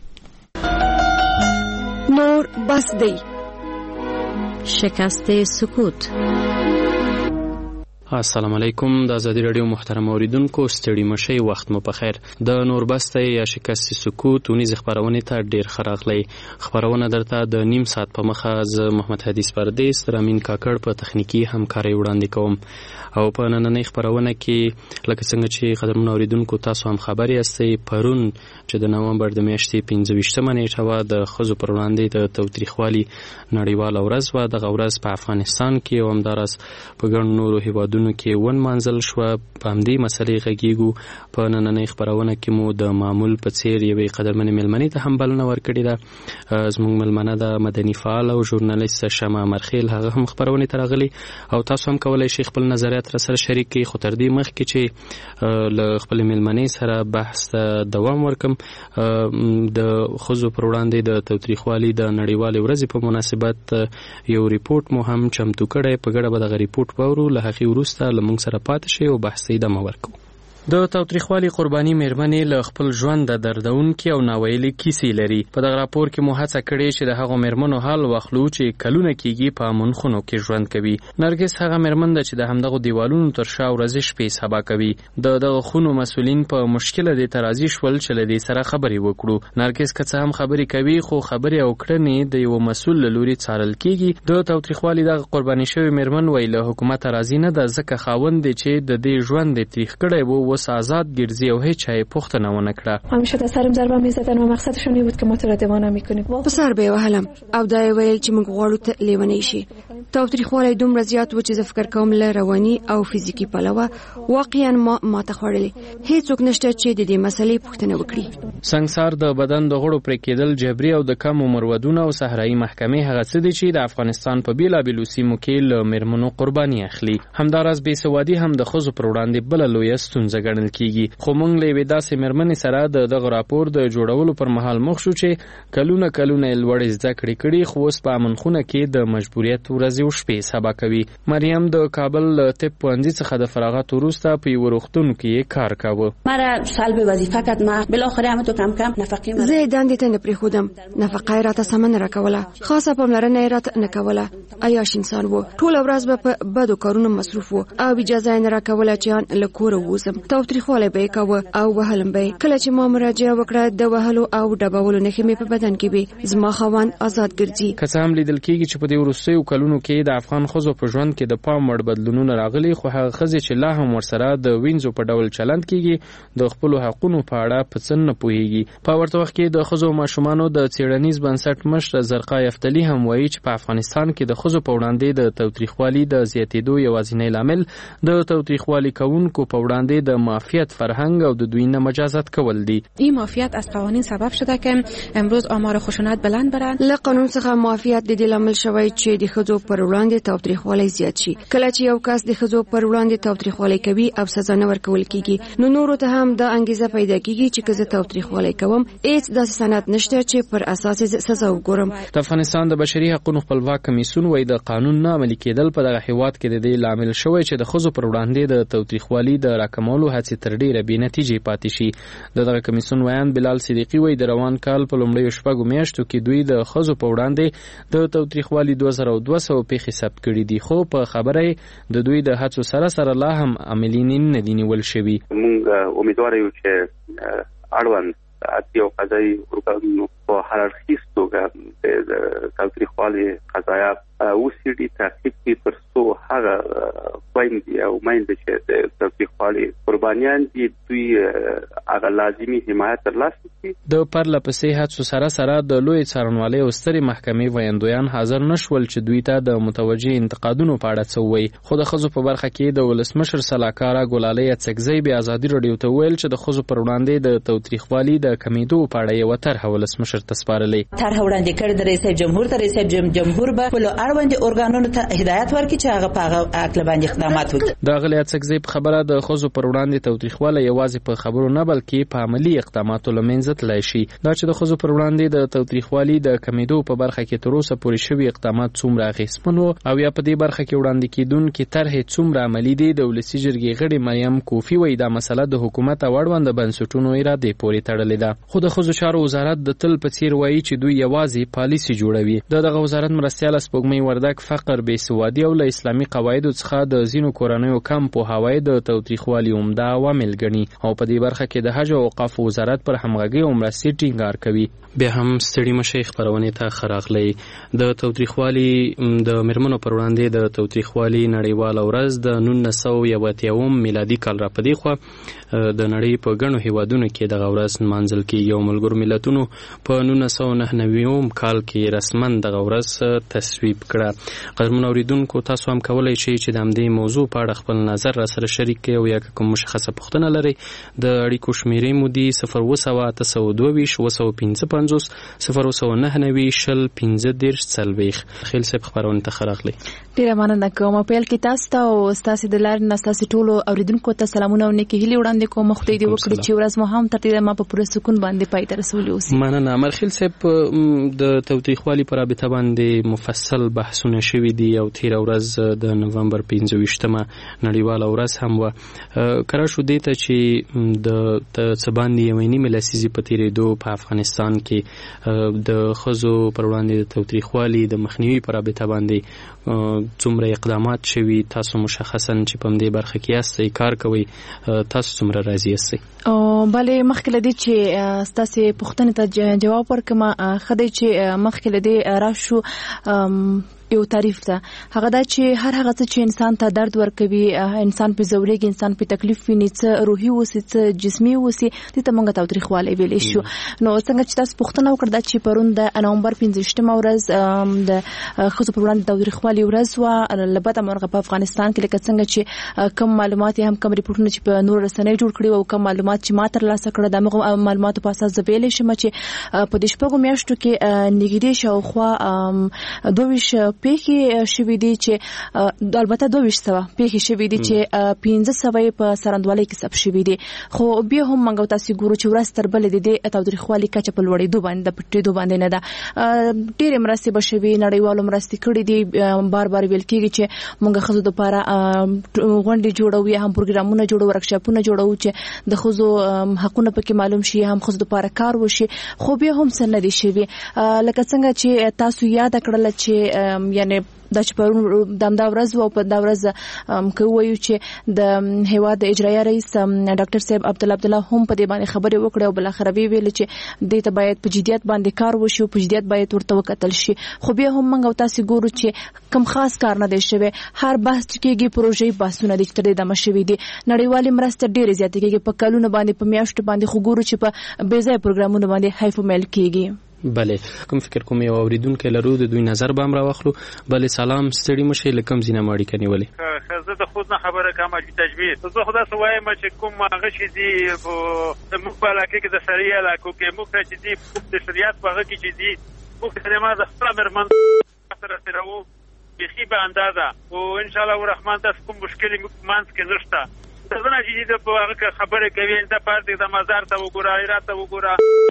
نور بستی، شکست سکوت. السلام علیکم. د ازادي رادیو محترم اوریدونکو، ستړي مشئ، وخت مو په خیر. د نوربسته یا شکست سکوت ونیز خبرونه ته ډیر خراغلی. خبرونه درته د نیم ساعت په مخه از محمد حدیث پردیس رامین کاکړ په تخنیکی همکاري وړاندې کوم. او په نننۍ خبرونه کې لکه څنګه چې قدرمن اوریدونکو تاسو هم خبري یاستئ، پرون چې د نومبر د میاشتې 25مه نیټه و د ښځو پر وړاندې د تاوتریخوالي نړیواله ورځ و. دغه ورځ په افغانستان کې او همداراز په ګڼو نورو هیوادونو کې ونمانځل شوه. په همدې مسلې غږیږو. په نننۍ خبرونه کې مو د معمول په څیر یوې قدرمنې مېلمنې ته هم بلنه ورکړې ده. زموږ مېلمنه د مدني فعال او ژورنالیست شمع مرخیل، هغه هم خبرونې ته راغلي او تاسو هم کولی شئ خپل نظریات را سره شریک کړئ. خو تر دې مخکې چې له خپلې مېلمنې سره بحث ته دوام ورکم، د ښځو پر وړاندې د تاوتریخوالي د نړیوالې ورځې په مناسبت یو ریپورټ مو هم چمتو کړی. په ګډه به دغه ریپورټ واورو. له هغې وروسته له موږ سره پاتې شئ او بحث ته ادامه ورکوو. د تاوتریخوالي قرباني مېرمنې له خپل ژوند د دردونکې او ناویلې کیسې لري. په دغه راپور کې مو هڅه کړې چې د هغو مېرمنو حال واخلو چې کلونه کېږي په امن خونو کې ژوند کوي. نرګس هغه مېرمن ده چې د همدغو دیوالونو تر شا ورځې شپې سبا کوي. د دغه خونو مسؤلین په مشکله دې ته راضي شول چې له دې سره خبرې وکړو. نرګس که څه هم خبرې کوي، خو خبرې او کړنې د یو مسؤل له لوري څارل کېږي. د تاوتریخوالي دغه قرباني شوې مېرمن وایي له حکومته راضي نه ده، ځکه خاوند دی چې د دې ژوند دې تریخ کړی و اوس آزاد ګرځي او هیچ چای پختنه ونه کړه. همیشه در سرم ضربه می‌زدن و مقصدشون این بود که ما تو را دیوانه می‌کنیم. په سر به وهلم او دا ویل چې موږ غواړو ته لیونی شي. تاوتریخوالی دومره زیات و چې زه فکر کوم له رواني او فزیکي پلوه واقعا ما ته خوړلې. هیڅوک نشته چې د دې مسلې پوښتنه وکړي. سنگسار د بدن د غړو پرې کېدل، جبري او د کم عمر ودونه او صحرایي محکمې هغه څه دي چې د افغانستان په بیلابیلو سیمو کې له مېرمنو قرباني اخلي. همداراز بېسوادي هم د ښځو پر وړاندې بله لویه ستونزه ګڼل کېږي. خو موږ له یوې داسې مېرمنې سره د دغه راپور د جوړولو پر مهال مخ شو چې کلونه یې لوړې زده کړې کړي، خو اوس په امن خونه کې د مجبوریت ورځې او شپې سبا کوي. مریم د کابل له طب پوهنځي څخه د فراغت وروسته په یوه روغتون کې کار کاوه. مرا سلب وظیفه کرد. ما بالاخره هم تو کم کم نفقه زه دندې ته نه پرېښودم. نفقه یې راته سمه نه راکوله، خاصه پاملرنه یې راته نه کوله. عیاش انسان و، ټوله ورځ به په بدو کارونو مصروف و او اجازه یې نه راکوله چې ان له کوره ووځم. تاوتریخوالی به یې کاوه او وهلم به. کله چې ما مراجعه وکړه د وهلو او ډبولو نښې مې په بدن کې وې. زما خاوند آزاد ګرځي. که څه هم لیدل کېږي چې په دې وروستیو کلونو کې د افغان ښځو په ژوند کې د پام وړ بدلونونه راغلي، خو هغه ښځې چې لا هم ورسره د وینځو په ډول چلند کېږي د خپلو حقونو په اړه په څه نه پوهېږي. په ورته وخت کې د ښځو او ماشومانو د څېړنیز بنسټ مشر زرقا یفتلي هم وایي چې په افغانستان کې د ښځو په وړاندې د تاوتریخوالي د زیاتېدو یوازینی لامل د تاوتریخوالي کوونکو په وړاندې د معافیت فرهنگ او د دوی نه مجازات کول دي. این معافیت از قوانین سبب شده که امروز آمار خشونت بلند برن. له قانون څخه معافیت د دې لامل شوی چې د ښځو پر وړاندې تاوتریخوالی زیات شي. کله چې یو کس د ښځو پر وړاندې تاوتریخوالی کوي او سزا نه ورکول کیږي، نو نورو ته هم د انګیزه پیدا کیږي چې که زه تاوتریخوالی کوم، هیڅ داسې سند نشته چې پر اساس سزا وګورم. د افغانستان د بشري حقوقو خپلواک کمیسیون وایي د قانون نه عملي کېدل په دغه هیواد کې د دې لامل شوی چې د ښځو پر وړاندې د تاوتریخوالي د راکمولو هڅې تر ډیره بې نتیجې پاتې شي. دغه کمیسیون ویان بلال صدیقي وایي د روان کال په لومړیو 6 میاشتو کې دوی د ښځو په وړاندې د تاوتریخوالي 2200 پیښې ثبت کړي دي، خو په خبره د دوی د هڅو سره لا هم عملي نه دي نیول شوي. موږ امیدوار یو چې اړوند عدلي او قضایي ارګانونو په هر اړخیز توګه د تاوتریخوالي قضایا وسیړي تعقیب کړي تر څو هغه خویندې او میندې چې د تاوتریخوالي قربانیان دي دوی هغه لازمي حمایت ترلاسه کړي. د پرله پسې هڅو سره د لوی څارنوالۍ او سترې محکمې ویاندویان حاضر نشول چې دوی ته د متوجه انتقادونو په اړه څه ووایي، خو د ښځو په برخه کې د ولسمشر سلاکاره ګلالۍ اڅکزۍ بیا ازادي راډیو ته ویل چې د ښځو پر وړاندې د تاوتریخوالي د کمیدو په اړه یوه طرحه ولسمشر ته سپارلې. طرحه وړاندې کړې د رئیس جمهور ته رئیس جمهور به خپلو اړوندو ارګانونو ته هدایت ورکړي چې هغه په هغه عقل باندې اقدامات وکړي. د غلې اڅکزۍ په خبره د ښځو پر وړاندې تاوتریخوالی یوازې په خبرو نه بلکې په عملي اقداماتو له منځه تللی شي. دا چې د ښځو پر وړاندې د تاوتریخوالي د کمیدو په برخه کې تر اوسه پورې شوي اقدامات څومره اغېزمن وو او یا په دې برخه کې وړاندې کېدونکې طرحې څومره عملي دي، د ولسي جرګې غړي مریم کوفي وایي دا مسله د حکومت او اړونده بنسټونو ارادې پورې تړلې ده. خو د ښځو چارو وزارت د تل په څیر وایي چې دوی یوازې پالیسي جوړوي. دغه وزارت مرستیاله سپوږمۍ وردګ فقر، بېسوادي او له اسلامي قواعدو څخه د ځینو کورنیو کم پوهاوی د تاوتریخوالي عمده عوامل ګڼي او په دې برخه کې د حج او اوقافو وزارت پر همغږۍ او مرستې ټینګار کوي. بیا هم ستړي مشي خبرونه ته خراغلی. د تاوتریخوالي د میرمنو پر وړاندې د تاوتریخوالي نړیواله ورځ د 1981 میلادي کال را پدې خو د نړۍ په ګڼو هیوادونو کې دغه ورځ منځل کېږي او ملګرو ملتونو په 1999 کال کې رسما دغه ورځ تصویب کړه. قدرمن اوریدونکو تاسو هم کولای شئ چې د همدې موضوع په اړه خپل نظر را سره شریک کړئ او یا کوم مشخصه پوښتنه لرئ د اړیکو شمیرې مو دي 02822 099 خیل صاحب خبرونه ته خراغلی. ډیره مننه کوم. په کې تاسو ته او تاسو د لار نساسي ټولو اوریدونکو ته سلامونه او نیکی هیلې وړاندې کوم. خدای دې وکړي چې ورځ مو هم تر دې ما په پوره سکون باندې پای ته رسولي اوسي. مننه. مرخیل صاحب د توتریخوالي پر رابطه باندې مفصل بحثونه شوي دي او تیر ورځ د نومبر 25مه نړیواله ورځ هم و. کړه شو دې ته چې د څباندې یوینی ملسیزي په تیرېدو په افغانستان کې د ښځو پر وړاندې د توتریخوالي د مخنیوي پر رابطه باندې څومره اقدامات شوي، تاسو مشخصا چې په دې برخه کې یاستئ کار کوي، تاسو څومره راضي یاستئ؟ بله مخکې له دې چې ستاسې پوښتنې ته جواب ورکړم، ښه دی چې مخکې له دې راشو یو تعریف ده. هغه دا چې هر هغه څه چې انسان ته درد ورکوي، انسان په ځورېږي، انسان په تکلیف ویني، څه روحي وسی څه جسمي وسی، دې ته موږ تاوتریخوالی ویلی شو. نو څنګه چې تاسو پوښتنه وکړه چې پرون د نومبر 25مه ورځ د ښځو پر وړاندې تاوتریخوالي ورځ وه، البته مرغه په افغانستان کې لکه څنګه چې کم معلومات هم کم ریپورټونه چې په نور رسنۍ جوړ کړي او کم معلومات چې ما ترلاسه کړه د هغو معلوماتو په اساس زه ویلی شم چې په دې شپږو میاشتو کې نږدې شاوخوا 22 پیښې شوي دي چې البته 2200 پیښې شوي دي چې 1500 په سرندوالۍ کې ثبت شوي دي. خو بیا هم موږ تاسو ګورو چې ورځ تر بلې د تاوتریخوالي کچه په لوړېدو باندې د پټېدو باندې نه ده. ډېرې مرستې به شوي، نړیوالو مرستې کړي دي. بار بار ویل کېږي چې موږ ښځو دپاره غونډې جوړوو یا هم پروګرامونه جوړوو، ورکشاپونه جوړوو چې د ښځو حقونه پکې معلوم شي، هم ښځو دپاره کار وشي. خو بیا هم څه نه دي شوي. لکه څنګه چې تاسو یاد کړله چې یعنی دا چې پرون د همدا ورځ او په دا ورځ که وایو چې د هیواد اجرایه رئیس ډاکټر صاحب عبدالله هم په دې باندې خبرې وکړې او بالاخره ویل چې دې ته باید په جدیت باندې کار وشي او په جدیت باید ورته وکتل شي. خو بیا هم موږ تاسو ګورو چې کم خاص کار نه دی شوی. هر بحث کېږي پروژې بحثونه دي چې تر دې دمه شوي دي. نړیوالې مرستې ډېرې زیاتې کېږي په کلونو باندې، په میاشتو باندې، خو ګورو چې په بې ځایه پروګرامونو باندې حیف میل کېږي. بله کوم فکر کوم یو اوریدونکو لرو د دوی نظر به هم راوخلو. بله سلام ستړي مشه لکم زینه ماړی کني ولی زه د خود نه خبره کوم چې تجوید زه خدا سوایم چې کوم هغه شي دی د موږ په علاقه کې د شریعت علاقه کې موږ چې دی د شریعت په هغه کې چې دی موږ د ما د خپل مرمن سره سره بخي به اندازه او ان شاء الله الرحمن تاسو کوم مشکل مانس کې نشته څنګه چې د په هغه خبره کوي د پارت د مزار ته وګوره ایرات ته وګوره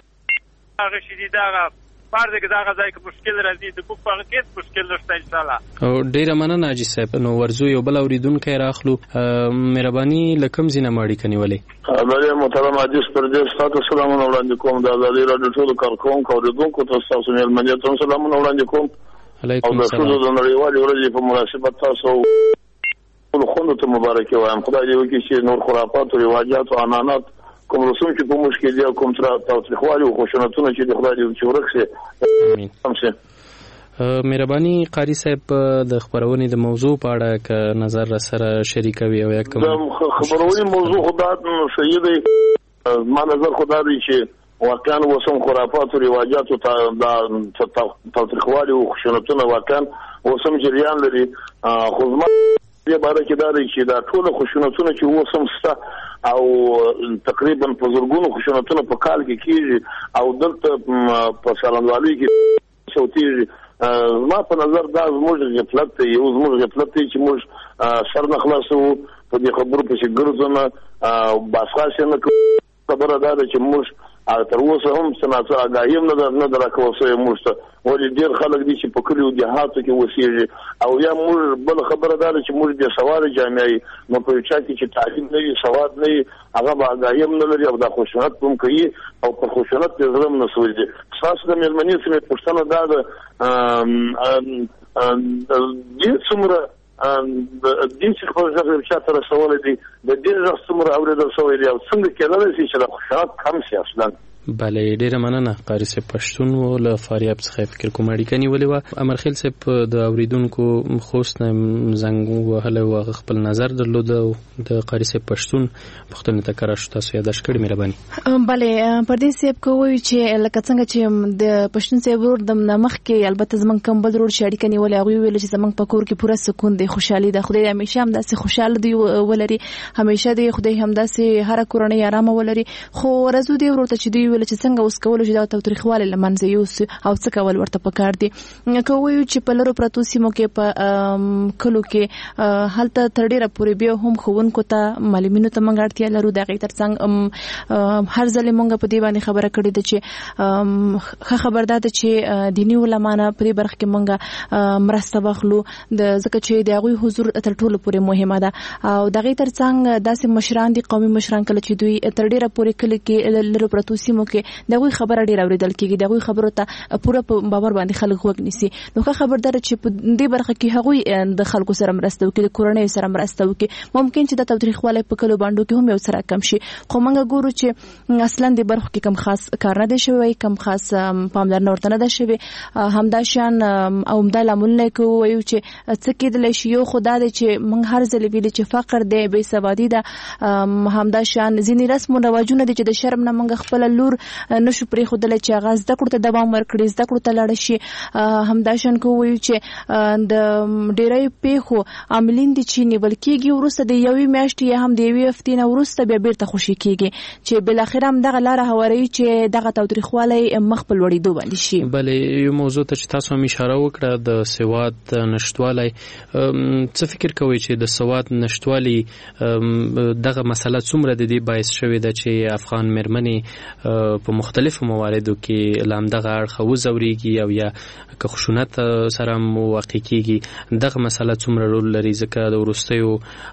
هغه شي دا پارت کې دا ځای کې مشکل راځي د کوم هغه کې مشکل نشته ان شاء الله. او ډیر مننه حاجی صاحب. نو ورزو یو بل اوریدونکو راخلو مهرباني لکم زینه ماړی کني ولی بله محترم حاجی پردیس تاسو سلامونه وړاندې کوم د ازادي رادیو ټول کارکونکو اوریدونکو تاسو مېلمنه ته سلامونه وړاندې کوم. علیکم السلام. او د نړیوالې ورځې په مناسبت تاسو ټول خوندو ته مبارکي وایم. خدای دې وکړي چې نور خرافات او رواجات او عنعنات کوم رسوم چې په مشکل دي او کوم تاوتریخوالي او خشونتونه چې د خدای دې وکړي ورکړي. امين. مهرباني قاری صاحب د خبرونې د موضوع په اړه ک نظر سره شریکوي او یک خبرونې موضوع خدای صحیح دی. ما نظر خدای دی چې واقعا وسم خرافات او رواجات او تاوتریخوالي او خشونتونه واقعا وسم جریان لري. خو زما دې باره کې دا دی چې دا ټول خشونتونه چې وسم ستا او تقریبا په زرګونو خشونتونه په کال کې کیږي او دلته په سالنوالي کې شوتیږي. ما په نظر دا زموږ غفلت دی. یو زموږ غفلت دی چې موږ سر نه خلاصو په دې خبرو پسې ګرځو نه باسخاص نه خبره دا ده چې موږ تر اوسه هم څنګه آگاهی نه درکوو سوی موږ ته ولې ډېر خلک دي چې په کلیو دیهاتو کې اوسېږي او یا موږ بل خبره دا ده چې موږ د سواد جامعي نو په چا کې چې تعلیم نه وي سواد نه وي هغه به آگاهی هم نه لري او د خشونت هم کوي او پر خشونت یې زړه هم نه سوځي. ستاسو د مېلمنې څخه پوښتنه دا ده دې څومره د دې څخه په ځای چې تر رسول دي د دې څومره اورېدل شوی دی او څنګه کېدای شي چې د خشونت کم شي اصلا. بله ډیره مننه قاری صاحب پښتون و له فاریاب څخه فکر کوم اړیکه نیولې و. امرخیل صاحب د اوریدونکو خوست زنګ وهله و خپل نظر درلود او د قاری صاحب پښتون پښتون ته کرا شو تاسو یاداش کړی مهرباني. بله پردیس صاحب کوی چې لکه څنګه چې د پښتون صاحب ور د نمخ کې البته زمنګ کم بل روډ اړیکه نیولې هغه ویل چې زمنګ په کور کې پوره سکون دی خوشحالي ده خدای همیشه هم داسې خوشاله دی ولري همیشه دی خدای هم داسې هر کورنۍ آرام ولري. خو ورزو دی ورته چې دی چې څنګه اوس کول چې دا تاوتریخواله لمنځه یوسي او څه کول ورته پکار دي. کوي چې په لرو پرتو سیمو کې په کلو کې هلته تر ډیره پورې بیا هم خوونکو ته معلمینو ته منګ اړتیا لرو. د غیر ترڅنګ هر ځل مونږ په دې باندې خبره کړې ده چې خبردار ده چې دینی علماء په دې برخه کې مونږ مرسته واخلو د ځکه چې د هغوی حضور تر ټولو پورې مهمه ده او د غیر ترڅنګ داسې مشران دي قومي مشران کله چې دوی تر ډیره پورې کله کې لرو پرتو سیمو کې دغه خبره ډیر اوریدل کیږي دغه خبرو ته پوره باور باندې خلک وګنيسي. نو خبردار چې په دې برخه کې هغه د خلکو سره مرسته وکړي د کورنۍ سره مرسته وکړي ممکن چې د تاوتریخواله په کلو باندې کې هم یو سره کم شي. خو موږ ګورو چې اصلا د برخه کې کم خاص کار نه دی شوی کم خاص پاملرنه ورته نه ده شوی همداشان او مدلمونه کوي چې څه کېدل شي یو خدای دې چې موږ هر ځل ویل چې فقر دی بے سوادي ده همداشان ځینې رسم او رواجونه دي چې د شرم نه موږ خپل لور نشو پرې خودل چې هغه زده کړو ته دوام ورکړي زده کړو ته لاړ شي. همداشان کوي چې د ډېرې پیښو عاملین دي چې نیول کېږي ورسته د یوې میاشتې هم د یوې هفتې نه ورسته بیا بیرته خوشي کېږي چې بل اخر هم دغه لار هواري چې دغه تاوتریخواله مخ په لوړېدو باندې شي. بله یو موضوع ته چې تاسو هم اشاره وکړه د سواد نشټوالی څه فکر کوئ چې د سواد نشټوالی دغه مسله څومره د دې باعث شوې ده چې افغان مېرمنې په مختلفو مواردو کې لامدغه اړخ وزوريږي او یا که خشونت سره موقع کیږي دغه مسله څومره رول لري ځکه د ورستیو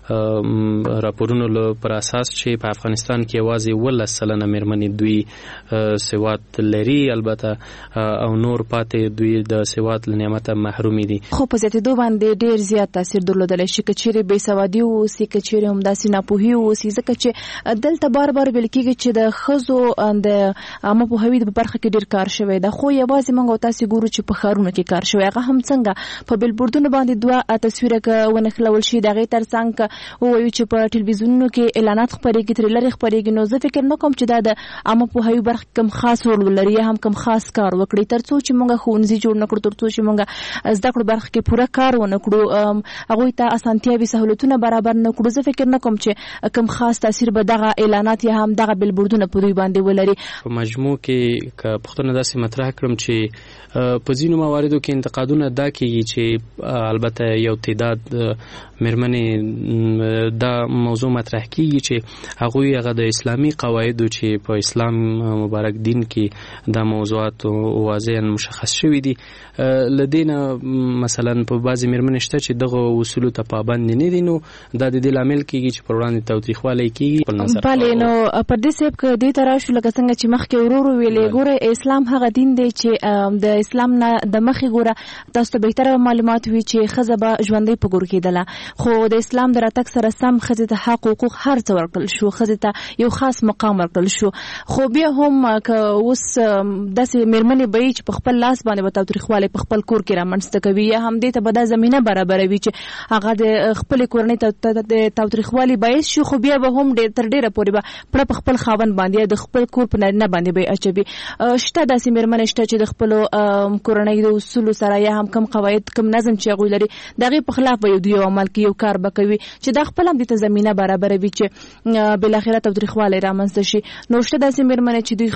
راپورونو پر اساس چې په افغانستان کې یوازې 12% مېرمنې دوی سواد لري البته او نور پاتې دوی د سواد نعمت محروم دي. خو په زیاتېدو باندې ډېر زیات تاثیر درلودلی شي که چیرې بې سوادي اوسي که چیرې همداسې ناپوهي اوسي ځکه چې دلته بار بار ویل کېږي چې د ښځو د د عامه پوهاوي په برخه کې ډیر کار شوی دا، خو یوازې موږ او تاسو ګورو چې په ښارونو کې کار شوی. هغه هم څنګه په بیلبوردونو باندې دوه تصویره ونښلول شي، دغه ترڅنګ وایو چې په ټلویزیونونو کې اعلانات خپرېږي، تریلر خپرېږي. نو زه فکر نه کوم چې دا د عامه پوهاوي برخه کم خاص رول لري، هم کم خاص کار وکړي ترڅو چې موږ ښوونځي جوړ نکړو، ترڅو چې موږ زده کړو برخه کې پوره کار ونکړو، هغه ته اسانتیاوي سہولتونه برابر نکړو. زه فکر نه کوم چې کم خاص تاثیر به دغه اعلانات یا هم دغه بیلبوردونه په دوی باندې ولري. په مجموع کې که پښتنه داسې مطرح کړم چې په ځینو مواردو کې انتقادونه دا کیږي چې البته یو تعداد مېرمنې دا موضوع مطرح کیږي چې هغه د اسلامي قواعدو چې په اسلام مبارک دین کې دا موضوعات واضحا مشخص شوي دي، لدينا مثلا په بعضی مېرمنې شته چې دغه اصولو ته پابند نه دي، نو دا د دې لامل کیږي چې پر وړاندې تاوتریخوالی کیږي. بله، نو پر دې صاحب که دې ته راشو لکه څنګه چې مخکې ورو ویلې، ګوره اسلام هغه دین دی چې د اسلام نه د مخې ګوره تاسو ته بهتره معلومات وي چې ښځه به ژوندۍ په ګور کېدله، خو د اسلام د راتګ سره سم ښځې ته حق حقوق هر څه ورکړل شو، ښځې ته یو خاص مقام ورکړل شو. خو بیا هم که اوس داسې مېرمنې به وي چې په خپل لاس باندې به تاوتریخوالی په خپل کور کې رامنځته کوي، یا هم دې ته به دا زمینه برابروي چې هغه د خپلې کورنۍ ته تاوتریخوالی باعث شي، خو بیا به هم تر ډېره پورې به پړه په خپل خاوند باندې یا د خپل کور په نارینه باندې به اچوي. شته داسې مېرمنې شته چې د خپلو کورنۍ د اصولو سره یا هم کم قواعد کم نظم چې هغوی لري د هغې په خلاف به یو عمل کوي، یو کار به کوي چې دا خپل هم دې ته زمینه برابروي چې بالاخره تاوتریخوالی رامنځته شي. نو شته داسې مېرمنې چې دوی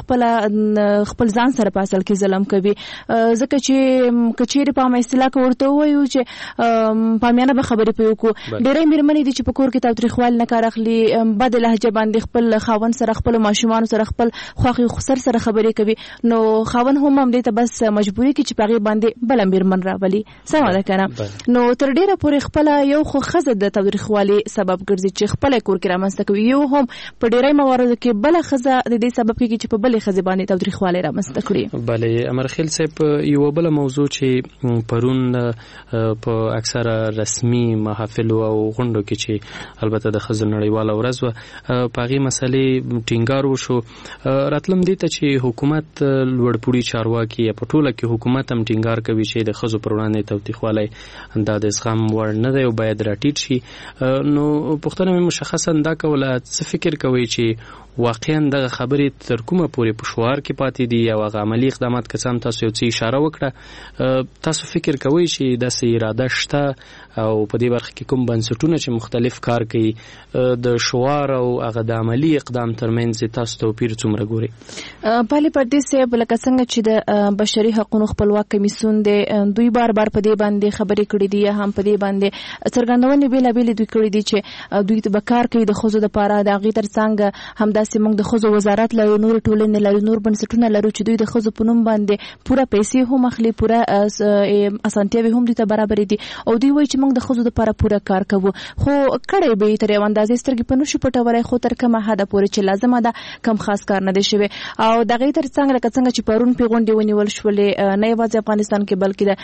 خپل ځان سره په اصل کې ظلم کوي، ځکه چې که چیرې په عامه اصطلاح کې ورته ووایو چې پامیانه به خبرې پرې وکړو، ډېری مېرمنې دي چې په کور کې تاوتریخوالي نه کار اخلي، بد لهجه باندې خپل خاوند سره، خپلو ماشومانو سره، خپل خواښې خسر سره خبرې کوي، نو خاوند هم همدې ته بس مجبوري کوي چې په هغې باندې بله مېرمن راولي. سمه ده که نه؟ نو تر ډېره پورې خپله یو خو ښځه د تاوتریخوالي سبب ګرځي چې خپله کور کې رامنځته کوي، یو هم په ډېری مواردو کې بله ښځه د دې سبب کېږي چې په بلې ښځې باندې تاوتریخوالی رامنځته کړي. بله، امرخیل صاحب، یوه بله موضوع چې پرون په اکثره رسمي محافلو او غونډو کې چې البته د ښځو نړیواله ورځ وه، په هغې مسلې ټینګار وشو. راتلم دې ته چې حکومت لوړپوړي چارواکي یا په ټوله کې حکومت هم ټینګار کوي چې د ښځو پر وړاندې تاوتریخوالی دا د زغم وړ نه دی او باید راټیټ شي. نو پوښتنه مې مشخصا دا کوله، څه فکر کوئ چې واقعا دغه خبرې تر کومه پورې په شعار کې پاتې دي یا هغه عملي اقدامات که څه هم تاسو یو څه اشاره وکړه، تاسو فکر کوئ چې داسې اراده شته او په دې برخه کې کوم بنسټونه چې مختلف کار کوي د شعار او هغه د عملي اقدام ترمنځ تاسو توپیر څومره ګورئ؟ بله پردې صاحب، لکه څنګه چې د بشري حقوقو خپلواک کمیسیون دی، دوی بار بار په دې باندې خبرې کړې دي یا هم په دې باندې څرګندونې بېلابېلې دوی کړې دي چې دوی به کار کوي د ښځو دپاره. د هغې تر څنګ همداسې موږ د ښځو وزارت لرو، نور ټولنې لرو، نور بنسټونه لرو چې دوی د ښځو په نوم باندې پوره پیسې هم اخلي، پوره اسانتیاوې هم دوی ته برابرې دي، او دوی وایي چې موږ د ښځو دپاره پوره کار کوو. خو کړی به یې تر یو اندازې سترګې په نشو پټولی، خو تر کومه حده پورې چې لازمه ده کم خاص کار نه دی شوی. او د هغې تر څنګ لکه څنګه چې پرون پې غونډې ونیول شولې، نه یوازې افغانستان کې بلکې د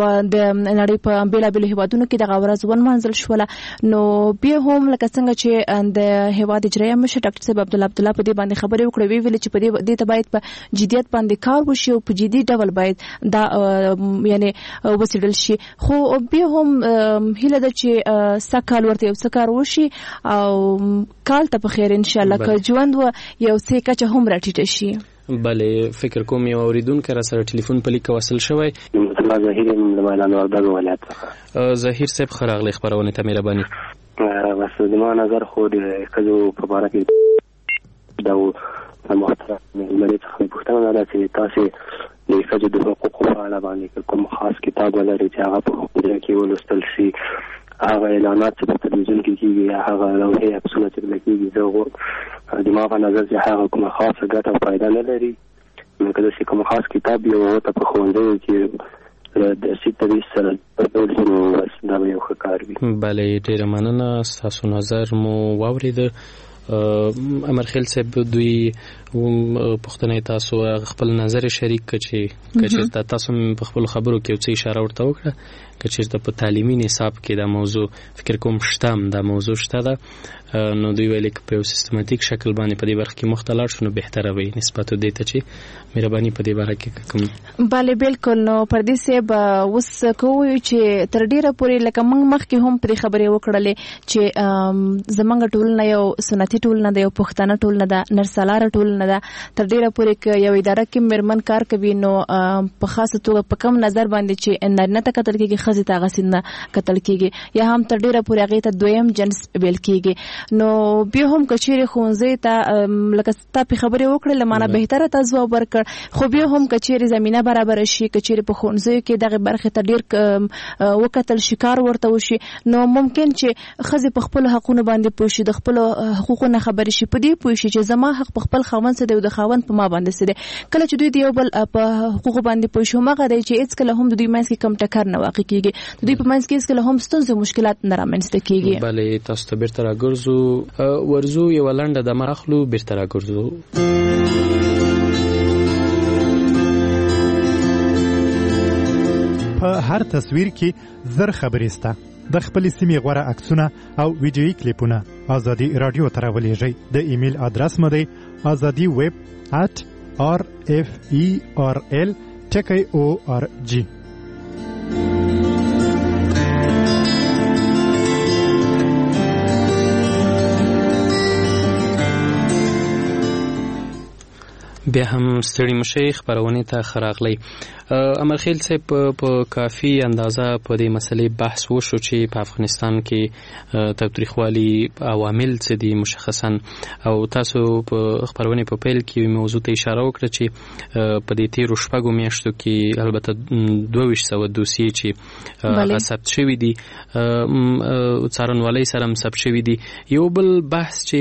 نړۍ په بېلابېلو هېوادونو کې دغه ورځ ونمانځل شوله. نو بیا هم لکه څنګه چې د هېواد اجرایه مشر ډاکټر صاحب عبدالله په دې باندې خبرې وکړې، ویلې چې په دې ته باید په جدیت باندې کار وشي او په جدي ډول باید دا یعنی وڅېړل شي. خو بیا هم هیله ده چې سږ کال ورته یو څه کار وشي او کال ته په خیر انشاءالله که ژوند و یو څه کچه هم راټیټه شي. بله، فکر کوم یو اوریدونکی را سره ټلیفون په لیک وصل شوی. ظهیر یم د میدان وردګو ولایت څخه. ظهیر صاحب، ښه راغلی خپرونې ته، مهرباني. بس زما نظر خو د ښځو په باره کې د محترم مېرمنې څخه مې پوښتنه دا ده چې تاسې د ښځو د حقوقو په اړه باندې کوم خاص کتاب ولرئ چې هغه په حکومت کې ولوستل شي، هغه اعلانات چې په تلویزیون کې کېږي یا هغه لوحې عکسونه چې کېږي، زه زما په نظر چې هغه کومه خاصه ګټه او فایده نه لري. نو که داسې کوم خاص کتاب یو هغه ته په ښوونځیو کې درسي تدریس سره ورکول شي نو دا به یو ښه کار وي. بله، ډېره مننه، ستاسو نظر مو واورېده. امرخیل صاحب دوی پښتنه تاسو خپل نظر شریک کچې تاسو په خپل خبرو کې څه اشاره ورته وکړه کچې په تعلیمي نصاب کې دا موضوع فکر کوم شتم دا موضوع شته ده نو دوی ویل کې په سیستماتیک شکل باندې په دې برخه کې مختلف شنو بهتره وي نسبت دې ته چې مهرباني په دې برخه کې کوم bale بالکل نو پر دې سه اوس کوی چې تر ډیره پورې لکه موږ مخکې هم پر خبرې وکړلې چې زمونږ ټول نه یو سنتي ټول نه یو پښتانه ټول نه ده نرسالار ټول نه ده تر ډیره پورې یو اداره کې مرمن کار کوي نو په خاصه توګه په کم نظر باندې چې نارینه ته کتل کېږي خزې ته غسینه کتل کېږي یا هم تر ډیره پورې هغه ته دویم جنس ویل کېږي نو بیا هم کچېره خونځې ته لکه ستاسو خبرې وکړې لمانه بهتره ته ځواب ورکړ خو بیا هم کچېره زمينه برابر شي کچېره په خونځې کې دغه برخه ته ډیر وکتل شکار ورته وشي نو ممکن چې خزې په خپل حقوقو باندې پوښي د خپل حقوقو خبرې شي په دې پوښي چې زما حق په خپل خاوند سره د خاوند په ما باندې سره کله چې دوی دی بل په حقوقو باندې پوښي مګر دی چې هیڅ کله هم د دوی منځ کې کم ټکر نه واقع کیږي دوی په منځ کې هیڅ کله هم ستونزې مشکلات نه رامنځته کیږي بلې تاسو ته بیرته راګرځو ورزو یو لنډه د مرخلو بیرته راګرځو په هر تصویر کې زر خبرې سته د خپل سیمې غوړه عکسونه او ویډیويي کلیپونه ازادي رادیو ته راولېږئ د ایمیل ادرس مو دی azadi@refrl.org بیا هم ستړي مشي خبرونه ته خراغلی امرخیل صاحب په کافي اندازه په دې مسلې بحث وشو چې په افغانستان کې تاوتریخوالي عوامل څه دي مشخصا او تاسو په خبرونه په پیل کې موضوع ته اشاره وکړه چې په دې تیرو شپږو میاشتو کې البته 2200 دوسیې چې ثبت شوي دي څارنوالۍ سره هم ثبت شوي دي یو بل بحث چې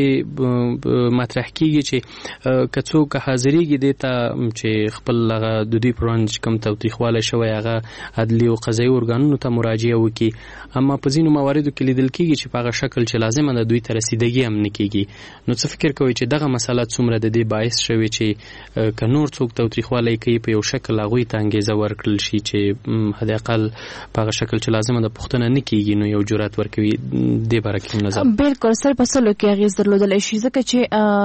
مطرح کیږي چې کڅوک حاضرېږي دیتا چې خپل لغه د دوی پرونج کم توتیخواله شوی هغه عدلي او قضایي ارګانونو ته مراجعه وکړي اما په ځینو مواردو کې لیدل کیږي چې په هغه شکل چې لازم ده دوی ته رسیدګي هم نه کیږي نو څه فکر کوي چې دغه مسله څومره د دې باعث شوی چې ک نور څوک توتیخواله کوي په یو شکل هغه ته انګیزه ورکړل شي چې حد اقل په هغه شکل چې لازم ده پښتنه نه کیږي نو یو جرأت ورکوي دې برکې نظر بالکل سر په سلو کې هغه درلودل شي ځکه چې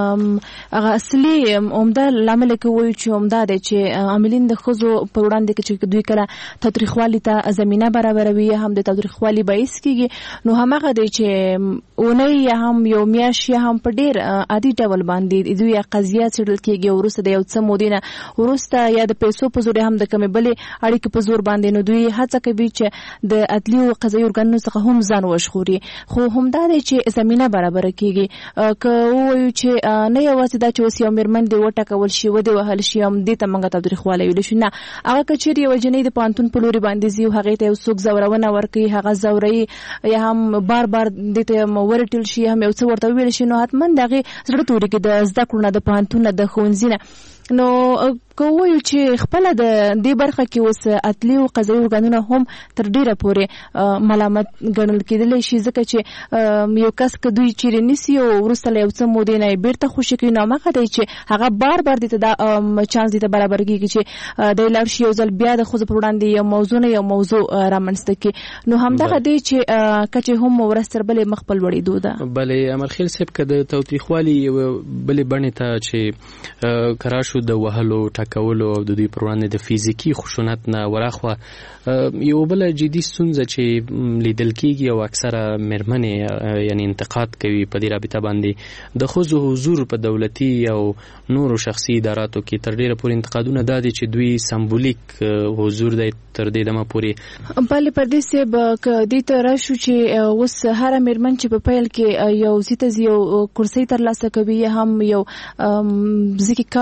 هغه اصلي عمده لامل کوي چې عمده ده چې عاملین د خزو په وړاندې کې چې دوی کله تاریخوالي ته زمينه برابروي هم د تاریخوالي باعث کیږي نو هغه دی چې اونۍ هم یو میاش هم په ډیر عادي ډول باندې دوی قضیه چړل کیږي ورسته د یو څه مودینه ورسته یا د پیسو په زور هم د کمې بلې اړیکې په زور باندې نو دوی هڅه کوي چې د عدلي او قضایي ارګانونو څخه هم ځان وشخوري خو هم دا دی چې زمينه برابر کیږي که وایو چې نه یوازې دا چې وسیو مرمن دی وټکول شي و دی وهل شي هم دې ته موږ تاریخواله ویل شو نه هغه کچېری یو جنې د پانتون په لوري باندې زیو هغه ته څوک زورونه ورکي هغه زوري یا هم بار بار د ته ورټل شي هم یو څه ورته ویل شي نو حتمن دغه زړه توري کې د زده کړو نه د پانتون نه د خونځینه نو کوی چې خپل د دې برخه کې اوس عدلي او قضایي ارګانونه هم تر ډیره پورې ملامت ګڼل کېدل شي ځکه چې یو کس کدوې چیرې نسی او ورسره یو څه مودې نه بیرته خوشی کوي نو مخه دی چې هغه بار بار د چانس دي ته برابر کیږي چې د لارشي یو ځل بیا د خو په وړاندې یو موضوع رامنځته کی نو همدغه دی چې کچې هم ورستر بلې مخبل وړي دوده بلې امرخیل صاحب کده توتیخوالي بلې بڼې ته چې کراشو د وهلو ټاکولو او د دوی پر وړاندې د فزیکی خشونت نه وراخوا یو بل جدي ستونزه چې لیدل کیږي او اکثره مرمنې یعنی انتقاد کوي په دې رابطه باندې د خزو حضور په دولتي او نورو شخصي اداراتو کې تر ډیره پورې انتقادونه دادي چې دوی سمبولیک حضور دی تر دې دمه پورې بلې پردې سه ک دې ته راشو چې اوس هر مرمن چې په پیل کې یو زیته یو کرسي تر لاسه کوي هم یو ځکه کار ته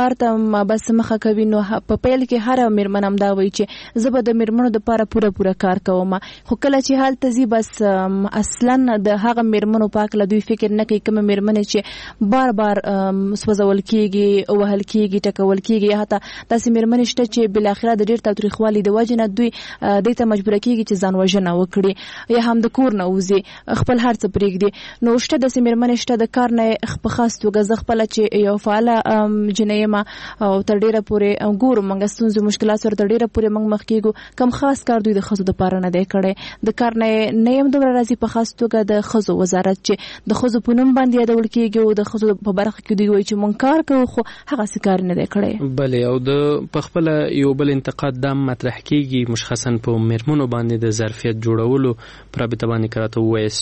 هم بس مخه کوي نو په پیل کې هر میرمن هم دا وایي چې زه به د میرمنو د لپاره پوره کار کوم خو کله چې حالت زی بس اصلا د هغه میرمنو پاک له دوی فکر نه کوي کوم میرمن چې بار بار سوځول کیږي او وهل کیږي ټکول کیږي حتی داسې میرمن شته چې بل اخره د ډیر تاریخوالي د وجه نه دوی د ته مجبور کیږي چې ځان وژنه وکړي یا هم د کور نه وځي خپل هر څه پرېږدي نو شته د میرمن شته د کار نه په خاص توګه ز خپل چې یو فعال جنیمه او تر ډیره پورې ګورو موږ ستونزې مشکلات سره تر ډیره پورې موږ مخ کیږو کم خاص کار دوی د خزو د پاره نه دی کړي د کار نه هم دومره راځي په خاص توګه د خزو وزارت چې د خزو په نوم باندې یادول کیږي او د خزو په برخه کې دوی وایي چې مونږ کار کوو خو هغه څه کار نه دی کړی بلې او د پخپل یو بل انتقاد د مطرح کیږي مشخصا په میرمنو باندې د ظرفیت جوړولو پر رابطه باندې کراته وایي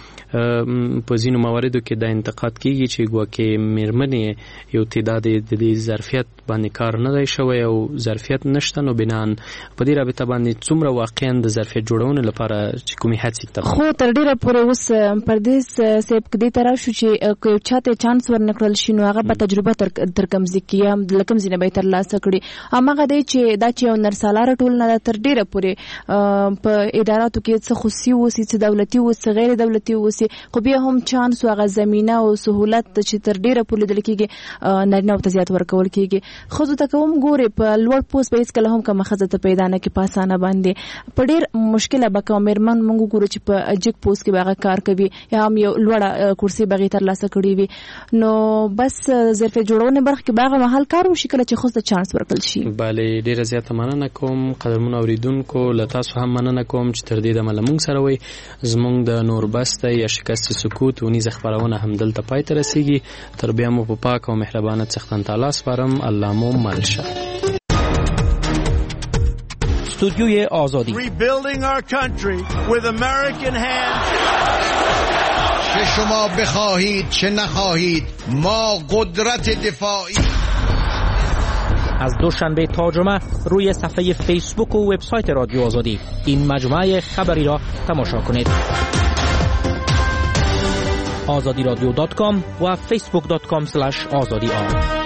چې په ځینو مواردو کې د انتقاد کیږي چې ګواکې میرمنې یو تعداد د دې ظرفیت باندې کار نه دی شوی او ظرفیت نشته نو بنان په دې رابطه باندې څومره واقعا د ظرفیت جوړونې لپاره چې کومې هڅې ته خو تر ډیره پورې اوس پردیس سیب کې تر شو چې کو چاته چانس ورنکړل شي نو هغه په تجربه تر کم ځکه هم لکم زینه به تر لاس کړي هغه دی چې دا چې نرسالاره ټول نه تر ډیره پورې په اداراتو کې څه خصوصي وسی څه دولتي وسی غیر دولتي وسی خو بیا هم چانس او هغه زمينه او سہولت چې تر ډیره پورې د لکېږي نارینه او تزیات ورکول کېږي خو ته کوم ګوري په لوړ پوس به هیڅ کله هم کوم خزه ته پیدا نه کې پاسانه باندې په ډیر مشکله به کوم میرمن موږ ګورو چې په اجک پوس کې به کار کوي یا هم یو لوړه کرسي به تر لاسه کړی وي نو بس ظرفیت جوړونه برخه کې باغه محل کار وشي کله چې خو ته چانس ورکړل شي bale ډیره زیاته مننه کوم قدرمن اوریدونکو لته تاسو هم مننه کوم چې تر دې د ملمون سره وي زمونږ د نور بسته یا شکست سکوت ونی خبرونه هم دلته پای ته رسیږي تر بیا مو په پاک او مهربانه څختن تعالی سپارم الله مو ملشه استودیوی آزادی Rebuilding our country with American hands چه شما بخواهید چه نخواهید ما قدرت دفاعی از دوشنبه تا جمعه روی صفحه فیسبوک و وبسایت رادیو آزادی این مجموعه خبری را تماشا کنید azadiradyo.com و facebook.com/azadi